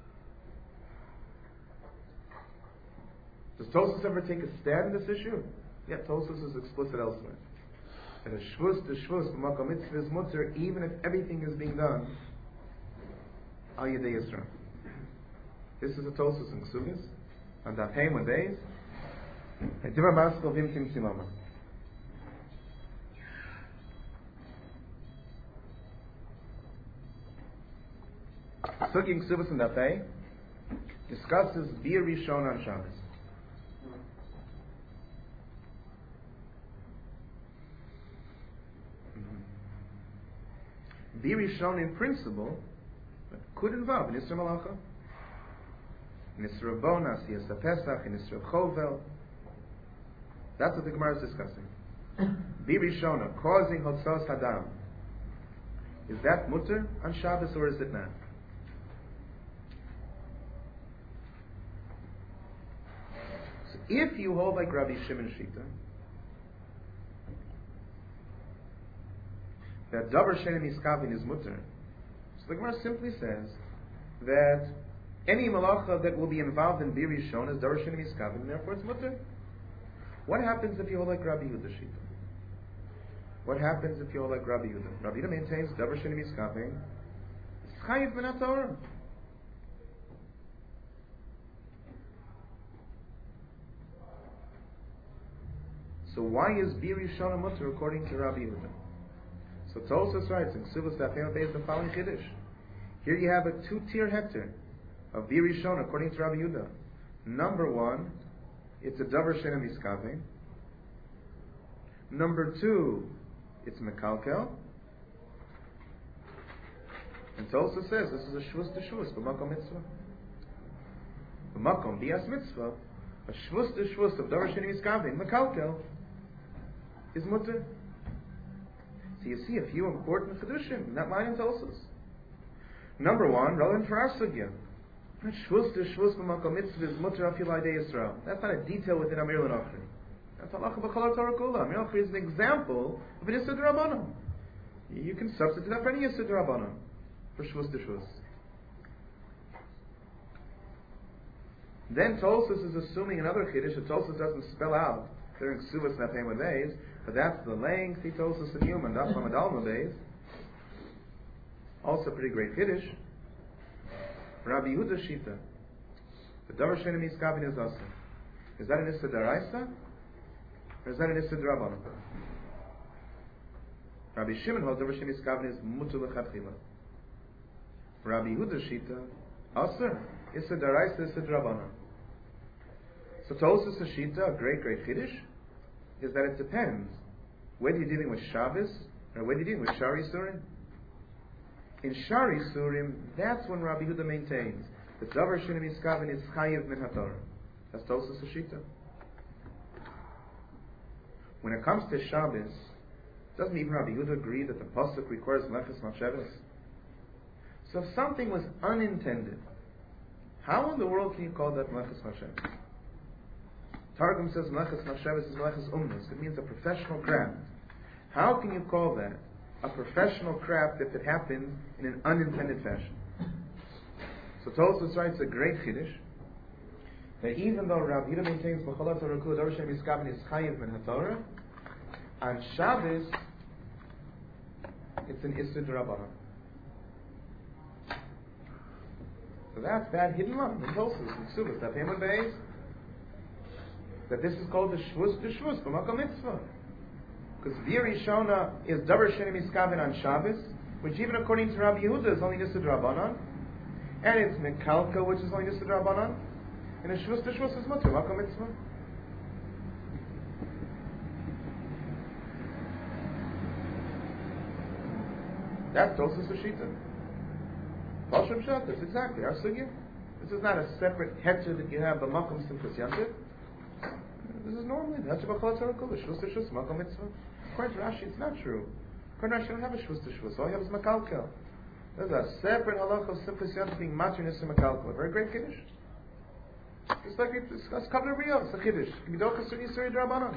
Does Tosfos ever take a stand in this issue? Yeah, Tosfos is explicit elsewhere. And a shvus to shvus b'makom mitzvah is mutter even if everything is being done al yedei Yisrael. This is a Tosfos in Ksubis on Daf Hey Mondays. Divrei Maskil Vimtim Silama. Sugi in Ksubis on Daf Hey discusses Bir Rishon on Shabbos. Bir Rishon in principle could involve an Isra Malacha, an Isra Bonas, Yisra Pesach, an Isra Chovel. That's what the Gemara is discussing. Bir Rishona, causing Hotzos Hadam. Is that mutter on Shabbos or is it not? So if you hold like Rabbi Shimon Shita, that Davar Shein Miskavin is mutter, so the Gemara simply says that any malacha that will be involved in Bir Rishon is Davar Shein Miskavin, and therefore it's mutter. What happens if you hold like Rabbi Yehuda Shita? What happens if you hold like Rabbi Yehuda? Rabbi Yehuda maintains Davar Shein Miskavin, it's Chayiv Min HaTorah. So why is Bir Rishon a mutter according to Rabbi Yehuda? So Tosfos writes in Ksubos Daf Hey Mondays the following Kiddush. Here you have a two-tier hector of Bir Rishon according to Rabbi Yehuda. Number one, it's a Davar Shein Miskavin. Number two, it's Mekalkel. And Tosfos says this is a Shvus to Shvus, B'makom Mitzvah. B'makom Bias Mitzvah, a Shvus to Shvus of Davar Shein Miskavin, Mekalkel, is mutter. So you see a few important Chedushim in that line in Tosfos. Number one, relevant for our sugya. Shvus to shvus b'makom mitzvah is mutter afil idei Yisrael. That's not a detail within Amir L'Nochri. That's halacha b'chol Torah kula. Amir L'Nochri is an example of an Yisud Rabbanon. You can substitute that for any Yisud Rabbanon for shvus to shvus. Then Tosfos is assuming another chiddush that Tosfos doesn't spell out during Ksuvas Nafhem Beis, but that's the length he Tosfos in Yom and Daf Lamed Alma Beis. Also, pretty great chiddush. Rabbi Yehuda Shita, the Davar Shein Miskavin is also. Is that an Issa Daraisa? Or is that an Issa D'Rabbanan? Rabbi Shimon holds Davar Shein Miskavin is Mutu L'Chatchila. Rabbi Yehuda Shita, Aser, Issa Daraisa, Issa D'Rabbanan. So Tosfos Shita, a great, great chiddush, is that it depends whether you're dealing with Shabbos or whether you're dealing with Shari Surim. In Shari Surim, that's when Rabbi Yehuda maintains that Davar Shein Miskavin is Chayiv Min HaTorah. That's Tosfos Shita. When it comes to Shabbos, doesn't even Rabbi Yehuda agree that the pasuk requires Meleches Machshavos? So if something was unintended, how in the world can you call that Meleches Machshavos? Targum says Meleches Machshavos is Meleches Umnus. It means a professional craft. How can you call that a professional craft if it happens in an unintended fashion? So Tosfos writes a great chiddush that even though Rabbi Yehuda maintains B'chol Torah Kula Davar Shein Miskavin is Chayiv Min HaTorah, on Shabbos it's an Issa D'Rabbanan. So that's that hidden line in Tosfos in Ksuvas Nafhem Beis, that this is called the Shvus to Shvus b'makom mitzvah. Because V'yeri Shona is Davar Shein Miskavin on Shabbos, which even according to Rabbi Yehuda is only Issa D'Rabbanan, and it's Mekalka, which is only Issa D'Rabbanan, and a Shvus to Shvus is Mutter b'makom mitzvah. That's Tosfos Shita. Pashup Shat, that's exactly our sugya. This is not a separate hetzer that you have b'makom simchas yantiv. This is normally the hetzer b'chol Torah kula shvus to shvus makom mitzvah. According to Rashi, it's not true. According to Rashi, you don't have a shvus to shvus. All you have is makalkel. There's a separate halach of simchas yantiv being matrinus and makalkel. A very great kiddush. Just like we discussed Kavler B'Yov, it's a kiddush. G'dochas and Yisuri D'Rabbanan.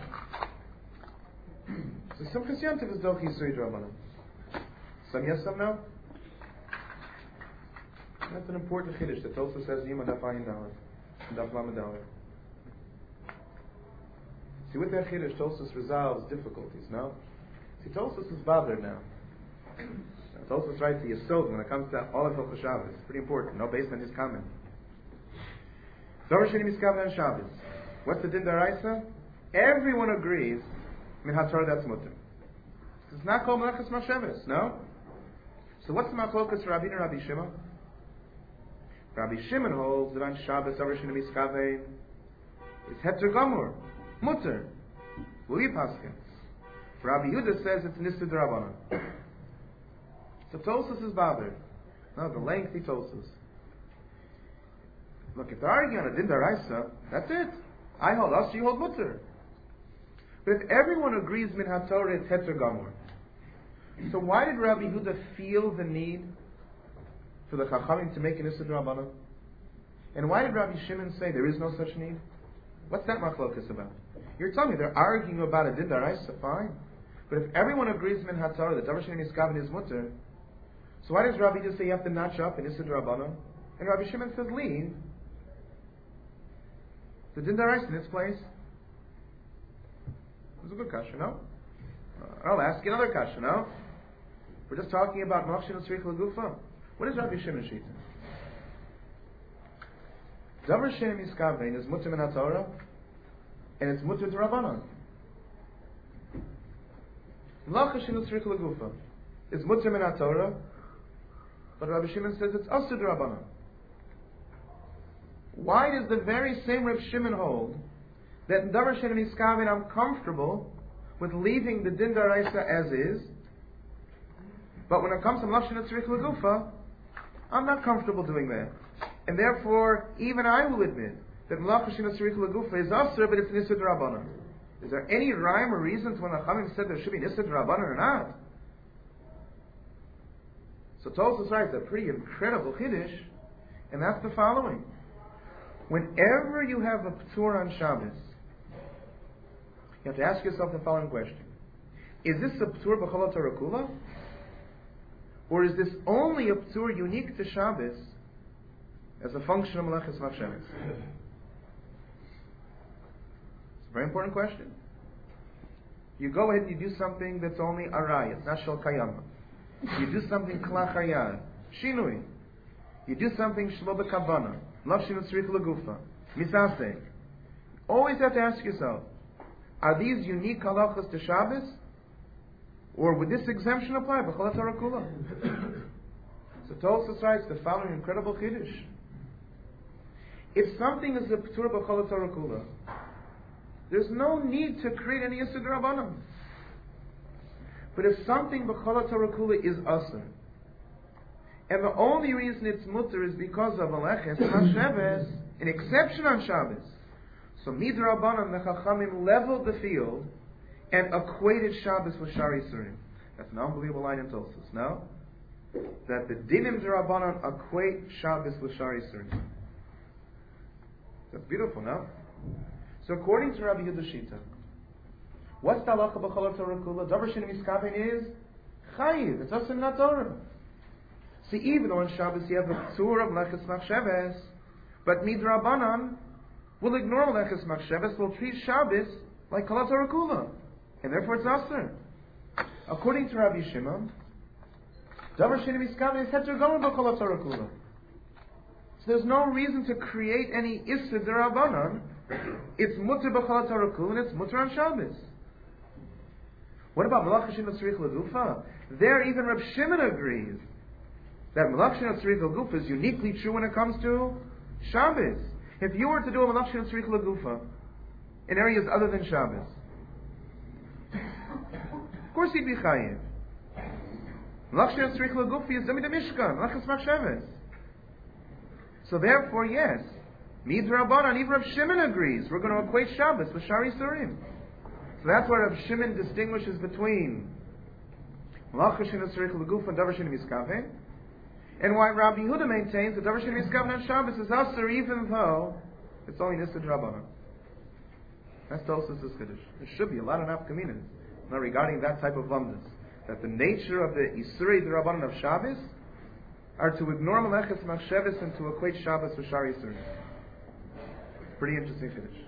So simchas yantiv is doch Yisuri D'Rabbanan. Some yes, some no. That's an important chiddush that Tosfos says Yom Daf Ayin Dalet and Daf Lamed Dalet. See, with that chiddush, Tosfos resolves difficulties. No, see, Tosfos is bothered now. Tosfos writes the Yesod when it comes to all of Hilchos Shabbos. It's pretty important. No, based on his comment. Davar Shein Miskavin on Shabbos. What's the din daraisa? Everyone agrees. Min HaTorah that's mutter. It's not called Meleches Machshavos. No. So what's the machlokas Rabbi and Rabbi Shimon? Rabbi Shimon holds that on Shabbos Davar Shein Miskavin is Heter Gamur, mutter. Lui Paskin. Rabbi Yehuda says it's Nissa D'Rabbanan. So Tosfos is bothered. No, the lengthy Tosfos. Look, if they're arguing on a din daraisa, that's it. I hold us, you hold mutter. But if everyone agrees min haTorah, it's Heter Gamur. So why did Rabbi Yehuda feel the need for the Chachamim to make an Issa D'Rabbanan? And why did Rabbi Shimon say there is no such need? What's that machlokas about? You're telling me they're arguing about a din daraisa, fine. But if everyone agrees min haTorah, the Davar Shein Miskavin is mutter, so why does Rabbi just say you have to notch up an Issa D'Rabbanan? And Rabbi Shimon says leave the din daraisa in its place. It's a good kasha, no? Uh, I'll ask you another kasha, no? We're just talking about Machshin and Tzrich L'Gufa. What is Rabbi Shimon Shita? Davar Shein Miskavin is mutter min haTorah, and it's mutter D'Rabbanan. Machshin and Tzrich L'Gufa is mutter min haTorah, but Rabbi Shimon says it's asur D'Rabbanan. Why does the very same Rabbi Shimon hold that in Davar Shein Miskavin I'm comfortable with leaving the din daraisa as is, but when it comes to Machshin and Tzrich L'Gufa, I'm not comfortable doing that. And therefore, even I will admit that Machshin and Tzrich L'Gufa is asur, but it's Nissa D'Rabbanan. Is there any rhyme or reason to when the Chachamim said there should be Nissa D'Rabbanan or not? So Tosfos writes a pretty incredible Chiddush, and that's the following. Whenever you have a P'tur on Shabbos, you have to ask yourself the following question. Is this a P'tur b'chol Torah kula? Or is this only a P'tur unique to Shabbos as a function of Meleches Machshavos? It's a very important question. You go ahead and you do something that's only Arai, it's not Shel Kayama. You do something Klach Hayad, Shinui. You do something Shlo B'Kavana, Lav Shinu Tzrich L'Gufa, Misasek. Always have to ask yourself, are these unique halachas to Shabbos? Or would this exemption apply? B'chol Torah kula. So Tosfos writes the following incredible chiddush. If something is a p'tur b'chol Torah kula, there's no need to create any Yisur D'Rabbanan. But if something b'chol Torah kula is asur, and the only reason it's mutter is because of Meleches Machshavos, an exception on Shabbos, so Midrabanan the Chachamim leveled the field and equated Shabbos with Shari Surim. That's an unbelievable line in Tosfos, no? That the Dinim D'Rabbanan equate Shabbos with Shari Surim. That's beautiful, no? So according to Rabbi Yehuda Shita, what's the halacha b'chol Torah kula? Davar she'eino miskaven is chayiv. It's also not Torah. See, even though on Shabbos you have the P'tur of Meleches Machshavos, but Midrabanan will ignore Meleches Machshavos, will treat Shabbos like Kol Torah Kula, and therefore it's Asr. According to Rabbi Shimon, Davar she'eino miskaven is heter gomer b'Kol Torah Kula. So there's no reason to create any Isser D'Rabbanan. It's Mutter b'Kol Torah Kula, and it's Mutter on Shabbos. What about Malach Shino Tzrich L'Gufa? There even Reb Shimon agrees that Malach Shino Tzrich L'Gufa is uniquely true when it comes to Shabbos. If you were to do a Malach Shino Tzrich L'Gufa in areas other than Shabbos, of course he'd be chayiv. Malach Shino Tzrich L'Gufa is Zemi de Mishkan, Meleches Machshavos. So therefore, yes, Midrabanan, even Reb Shimon agrees. We're going to equate Shabbos with Shari Surim. So that's why Reb Shimon distinguishes between Malach Shino Tzrich L'Gufa and Davar she'eino miskaven, and why Rabbi Yehuda maintains that Davar she'eino miskaven on Shabbos is Asur even though it's only Nisad Rabbanan. That's Tosfos' Chiddush. There should be a lot of nafkaminas now regarding that type of lumdus, that the nature of the Isurei D'Rabbanan of Shabbos are to ignore Meleches Machshavos and to equate Shabbos with Shari Surim. Pretty interesting Chiddush.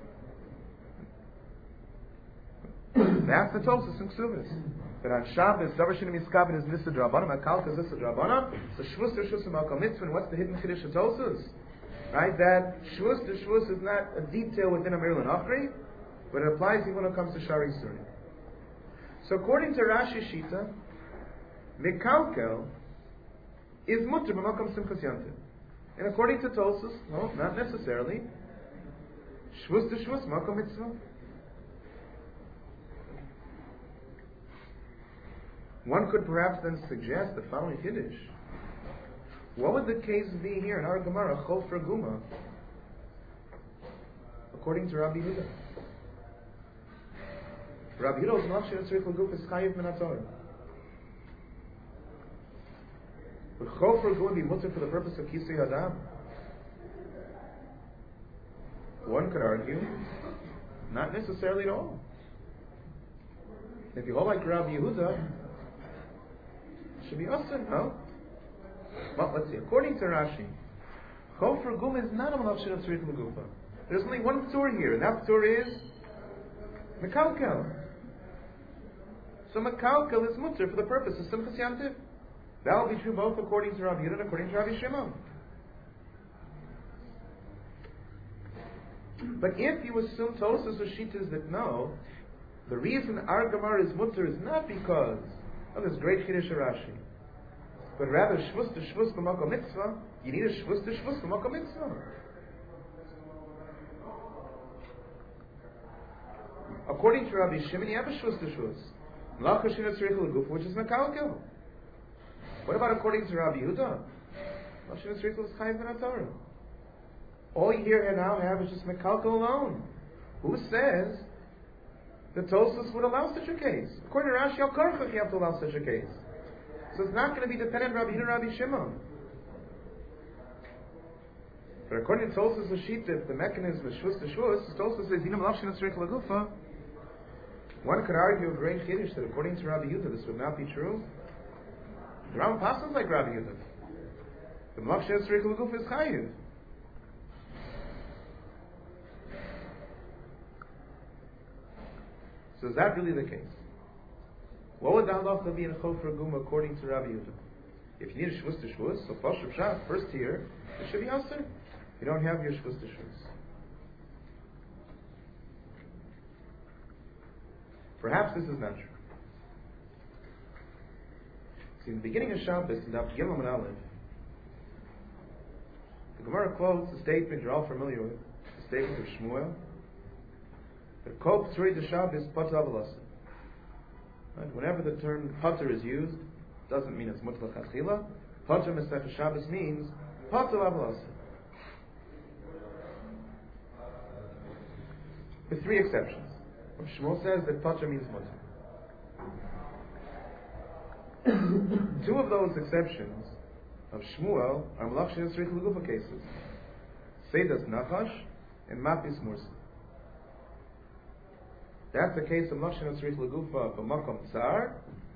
That's the Tosfos in Ksubis. That on Shabbos, Davar she'eino miskaven is Nisad Rabbanan, Akalka is Nisad Rabbanan. So Shvus to Shvus Malkal Mitzvah, and what's the hidden Chiddush of Tosfos? Right, that Shvus to Shvus is not a detail within a Merlin Achri, but it applies even when it comes to Shari Surim. So according to Rashi Shita, Mikalkel is Mutter b'Malkam Simchas Yantiv. And according to Tosfos, no, not necessarily. Shvus to Shvus, Malkal Mitzvah. One could perhaps then suggest the following Kiddush. What would the case be here in our Gemara, Chol for Guma, according to Rabbi Yehuda? Rabbi Yehuda's Malach Shino Tzrich L'Gufa is Chayiv min HaTorah. Would Chol for Guma be mutter for the purpose of Kisei Hadam? One could argue, not necessarily at all. If you hold like Rabbi Yehuda, should be usher, no? Well, let's see. According to Rashi, Chol for Guma is not a Malach Shino Tzrich L'Gufa. There's only one p'tur here, and that p'tur is Mekalkel. So Mekalkel is mutter for the purpose of Simchas Yantiv. That will be true both according to Rabbi Yehuda and according to Rabbi Shimon. But if you assume Tosfos or Shitas that no, the reason our Gemara is mutter is not because of this great Chiddush Rashi, but rather Shvus to Shvus b'Malkal Mitzvah, you need a Shvus to Shvus b'Malkal Mitzvah. According to Rabbi Shimon, you have a Shvus to Shvus. Malach Shino Tzrich L'Gufa, which is Mekalkel. What about according to Rabbi Yehuda? Malach Shino Tzrich L'Gufa is Chayiv min HaTorah. All you here and now have is just Mekalkel alone. Who says that Tosfos would allow such a case? According to Rashi, Al Karchach, you have to allow such a case. So it's not going to be dependent on Rabbi Yehuda and Rabbi Shimon. But according to Tosfos Lashita, the mechanism is Shvus to Shvus, Tosfos says, Yinam Lachshin Esrich Lagufa. One could argue a great Kiddush that according to Rabbi Yehuda this would not be true. The Rambam passes like Rabbi Yehuda. The Lachshin Esrich Lagufa is Chayiv. So is that really the case? What would the halacha be in Chofer Guma according to Rabbi Yehuda? If you need a Shvus to Shvus, so Pashup Shas, first tier, it should be Aser. You don't have your Shvus to Shvus. Perhaps this is not true. See, in the beginning of Shabbos, in Daf Gimel and Aleph, the Gemara quotes a statement you're all familiar with, the statement of Shmuel, that Kol P'tzuri de Shabbos Pater Avalasa. Right? Whenever the term Pater is used, it doesn't mean it's Mutlach Achila. Pater Mesech Shabbos means Pater Avalasa. With three exceptions. Shmuel says that Pater means Mutter. Two of those exceptions of Shmuel are Malach Shin Esrich L'Gufa cases. Seidas Nachash and Mapis Mursa. That's the case of Malach Shin Esrich L'Gufa B'Makom Tsar,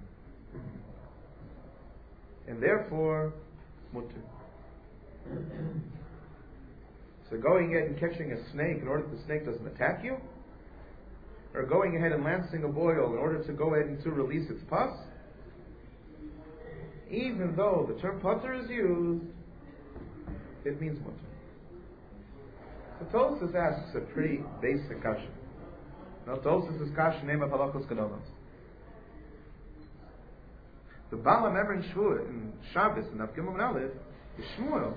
and therefore Mutter. So going ahead and catching a snake in order that the snake doesn't attack you, or going ahead and lancing a boil in order to go ahead and to release its pus, even though the term pater is used, it means mutter. So Tosfos asks a pretty basic question. Now Tosfos is kasha name of halachos gedolos. The Baal HaMemer in Shvuah, in Shabbos, in Daf Gimel and Aleph, is Shmuel.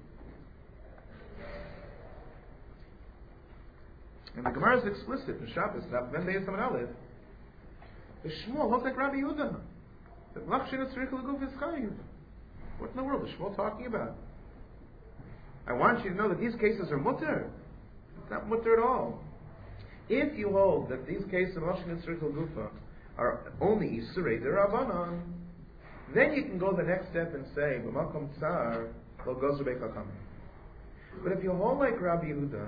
And the Gemara is explicit in Shabbos, Daf Ben Beis and Aleph. The Shmuel looks like Rabbi Yehuda. The Lachshin Esrich L'Guf is Chayiv. What in the world is Shmuel talking about? I want you to know that these cases are mutter. It's not mutter at all. If you hold that these cases of Lachshin Esrich L'Gufa are only Isurei D'Rabbanan, then you can go the next step and say, B'makom Tsar, Lo Gozer Be'Chachamim. But if you hold like Rabbi Yehuda,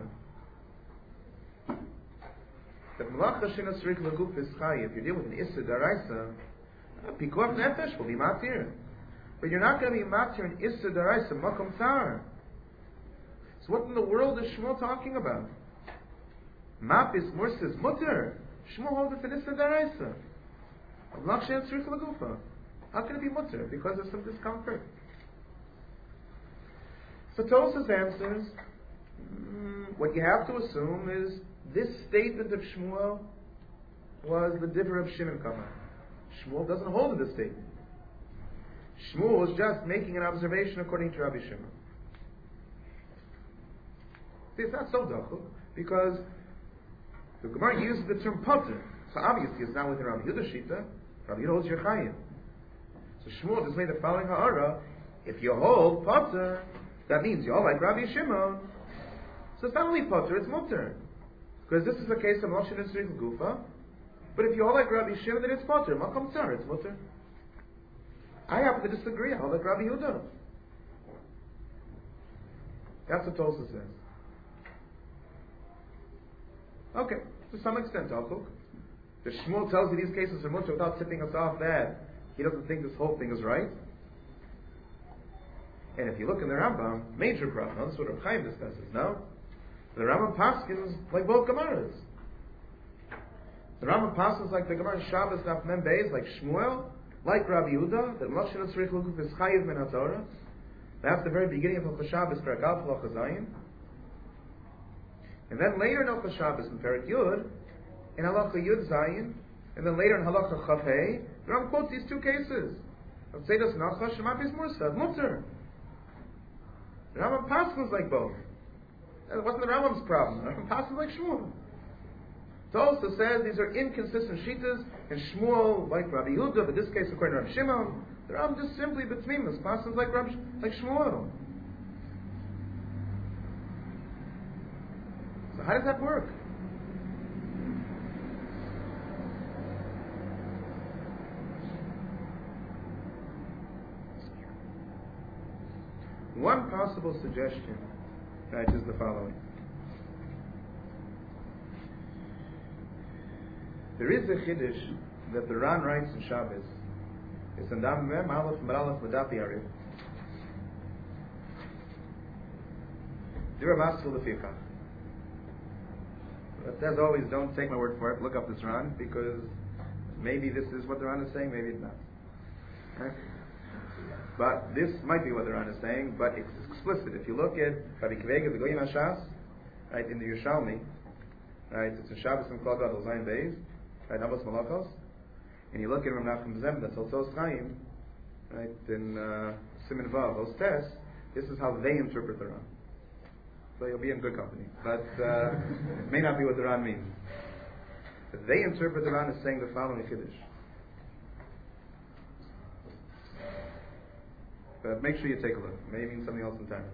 that Malach Hashin Esrich L'Guf is Chayiv, if you deal with an Isser Daraisa, Pikuach Nefesh will be Matir. But you're not going to be Matir in Isser Daraisa, Makom Tsar. So what in the world is Shmuel talking about? Mapis Mursa is Mutter. Shmuel holds it's an Isser Daraisa. Malach Hashin Esrich L'Gufa. How can it be Mutter? Because there's some discomfort. So Tosfos answers, mm, what you have to assume is this statement of Shmuel was the diver of Shimon Kamar. Shmuel doesn't hold to this statement. Shmuel was just making an observation according to Rabbi Shimon. See, it's not so dachuk, because the Gemara uses the term pater, so obviously it's not within Rabbi Yehuda Shita. Rabbi Yehuda holds Yerchayim. So Shmuel just made the following ha'ara: if you hold pater, that means you all like Rabbi Shimon. So it's not only pater, it's mutter. Because this is the case of Moshe and Esrich L'Gufa. But if you all like Rabbi Shimon, then it's pater. Makom Tsar, it's mutter. I happen to disagree. I like Rabbi Yehuda. That's what Tosfos says. Okay, to some extent, Alchuk. The Shmuel tells you these cases are mutter without tipping us off that he doesn't think this whole thing is right. And if you look in the Rambam, major problem, that's what Rav Chaim discusses, no? The Rambam paskins like both Gemaras. The Rambam paskins like the Gemara Shabbos Daf Mem Beis, like Shmuel, like Rabbi Yehuda, that Moshe Esrich L'Guf is Chayiv min HaTorah. That's the very beginning of Hilchos Shabbos, Perek Aleph Halacha Zayin. And then later in Hilchos Shabbos in Perek Yud, in Halacha Yud Zayin, and then later in Halacha Chaf Hei, the Rambam quotes these two cases of Seidas Nachash and Mapis Mursa, Mutter. The Rambam paskins like both. That wasn't the Rambam's problem. The Rambam paskins like Shmuel. Tosfos says these are inconsistent shitas, and Shmuel like Rabbi Yehuda, but this case according to Rabbi Shimon, the Rambam just simply betmimus paskins like Rabbi like Shmuel. So how does that work? one possible suggestion, right, is the following. There is a chiddush that the Ran writes in Shabbos. It's in Dam Mem Aleph Meralef Medapi Arif. Dira Masul Lefichach. But as always, don't take my word for it. Look up this Ran, because maybe this is what the Ran is saying, maybe it's not. Right? But this might be what the Ran is saying, but it's explicit. If you look at Rabbi Kivega, the Goyim HaShas, right, in the Yerushalmi, right, it's in Shabbos and Klal Gadol Zayin Beis, right, Avos Malachos, and you look at Rav Nachum Zem, that's Toltos Chaim, right, in uh, Siman Vav, those tests, this is how they interpret the Ran. So you'll be in good company. But uh, it may not be what the Ran means. But they interpret the Ran as saying the following Kiddush. But make sure you take a look. It may mean something else entirely.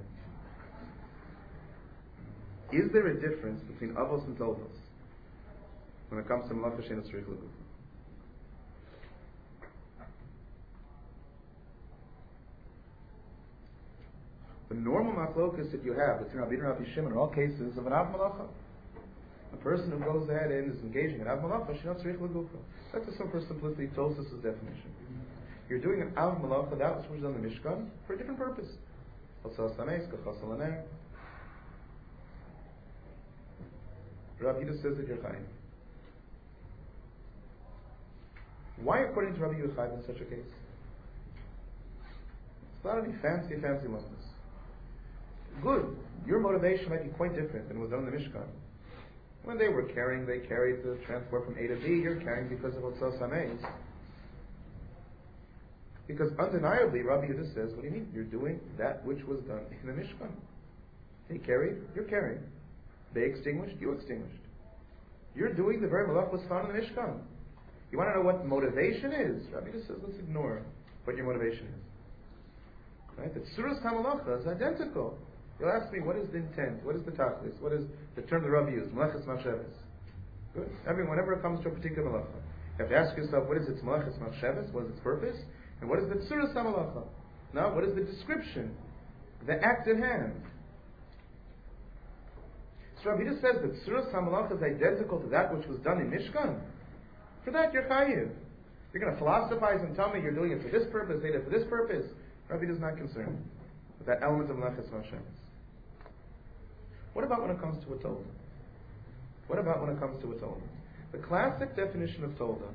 Is there a difference between Avos and Toldos when it comes to Malach Hashem and Tzarich L'Guf? The normal machlokas that you have between Rabbi and Rabbi Shimon are all cases of an Av Malacha. A person who goes ahead and is engaging in Av Malacha, Shinot Tzarich L'Guf. That's a super simplicity, Tosas' definition. You're doing an Av Malacha, that which was on the Mishkan, for a different purpose. Rabbi Yehuda says that you're Chaim. Why, according to Rabbi Yehuda, in such a case? It's not any fancy, fancy lessons. Good. Your motivation might be quite different than was done in the Mishkan. When they were carrying, they carried the transport from A to B. You're carrying because of Otzos HaMeis. Because undeniably, Rabbi Yehuda says, what do you mean? You're doing that which was done in the Mishkan. They carried, you're carrying. They extinguished, you extinguished. You're doing the very malach was found in the Mishkan. You want to know what motivation is? Rabbi Yehuda says, let's ignore what your motivation is. Right? The Tzuras HaMalacha is identical. You'll ask me, what is the intent? What is the tachlis? What is the term the Rabbi used? Malachas Machshavas. Good. I mean, whenever it comes to a particular malacha, you have to ask yourself, what is its Malachas Machshavas? What is its purpose? And what is the Tzuras HaMalacha? Now, what is the description? The act at hand. So Rabbi Yehuda says that Tzuras HaMalacha is identical to that which was done in Mishkan. For that, you're chayiv. You're going to philosophize and tell me you're doing it for this purpose, did it for this purpose. Rabbi Yehuda is not concerned with that element of Malachas Machshavas. What about when it comes to a Tolda? What about when it comes to a Tolda? The classic definition of Tolda,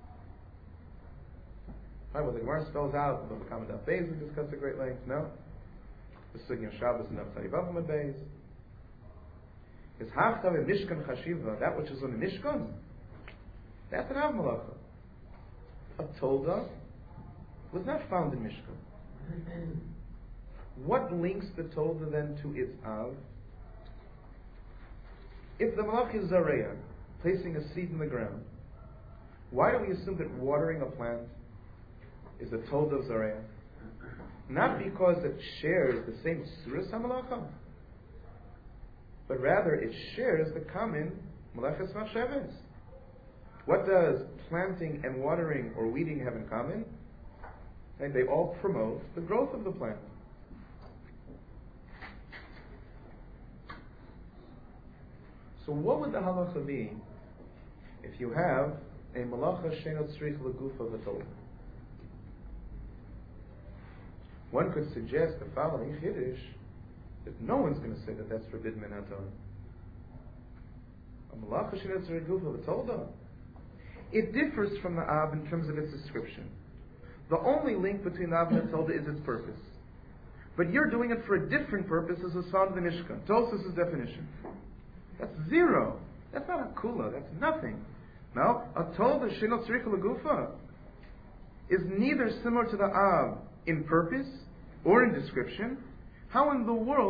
right, well, the Gemara spells out about the Kamadat Beis, we discussed at great length, no? The Sugi of Shabbos and Nafsari Bavamad Beis. Is Hachtav a Mishkan Chashiva, that which is on the Mishkan? That's an Av Malacha. A Tolda was not found in Mishkan. What links the Tolda then to its Av? If the Malach is Zareya, placing a seed in the ground, why do we assume that watering a plant is a Tolda of Zareya? Not because it shares the same Tzuras HaMalacha, but rather it shares the common Malachas Machshavas. What does planting and watering or weeding have in common? And they all promote the growth of the plant. So what would the halacha be if you have a malacha she'eino tzarich l'guf of a Tolda? One could suggest the following chiddush, that no one's going to say that that's forbidden min haTorah. A malacha she'eino tzarich l'guf of a Tolda. It differs from the Av in terms of its description. The only link between the Av and the Tolda is its purpose. But you're doing it for a different purpose as was found in the Mishkan. Tosas' definition. That's zero. That's not a kula. That's nothing. No, a Tolda she'eino tzarich l'gufa is neither similar to the Av in purpose or in description. How in the world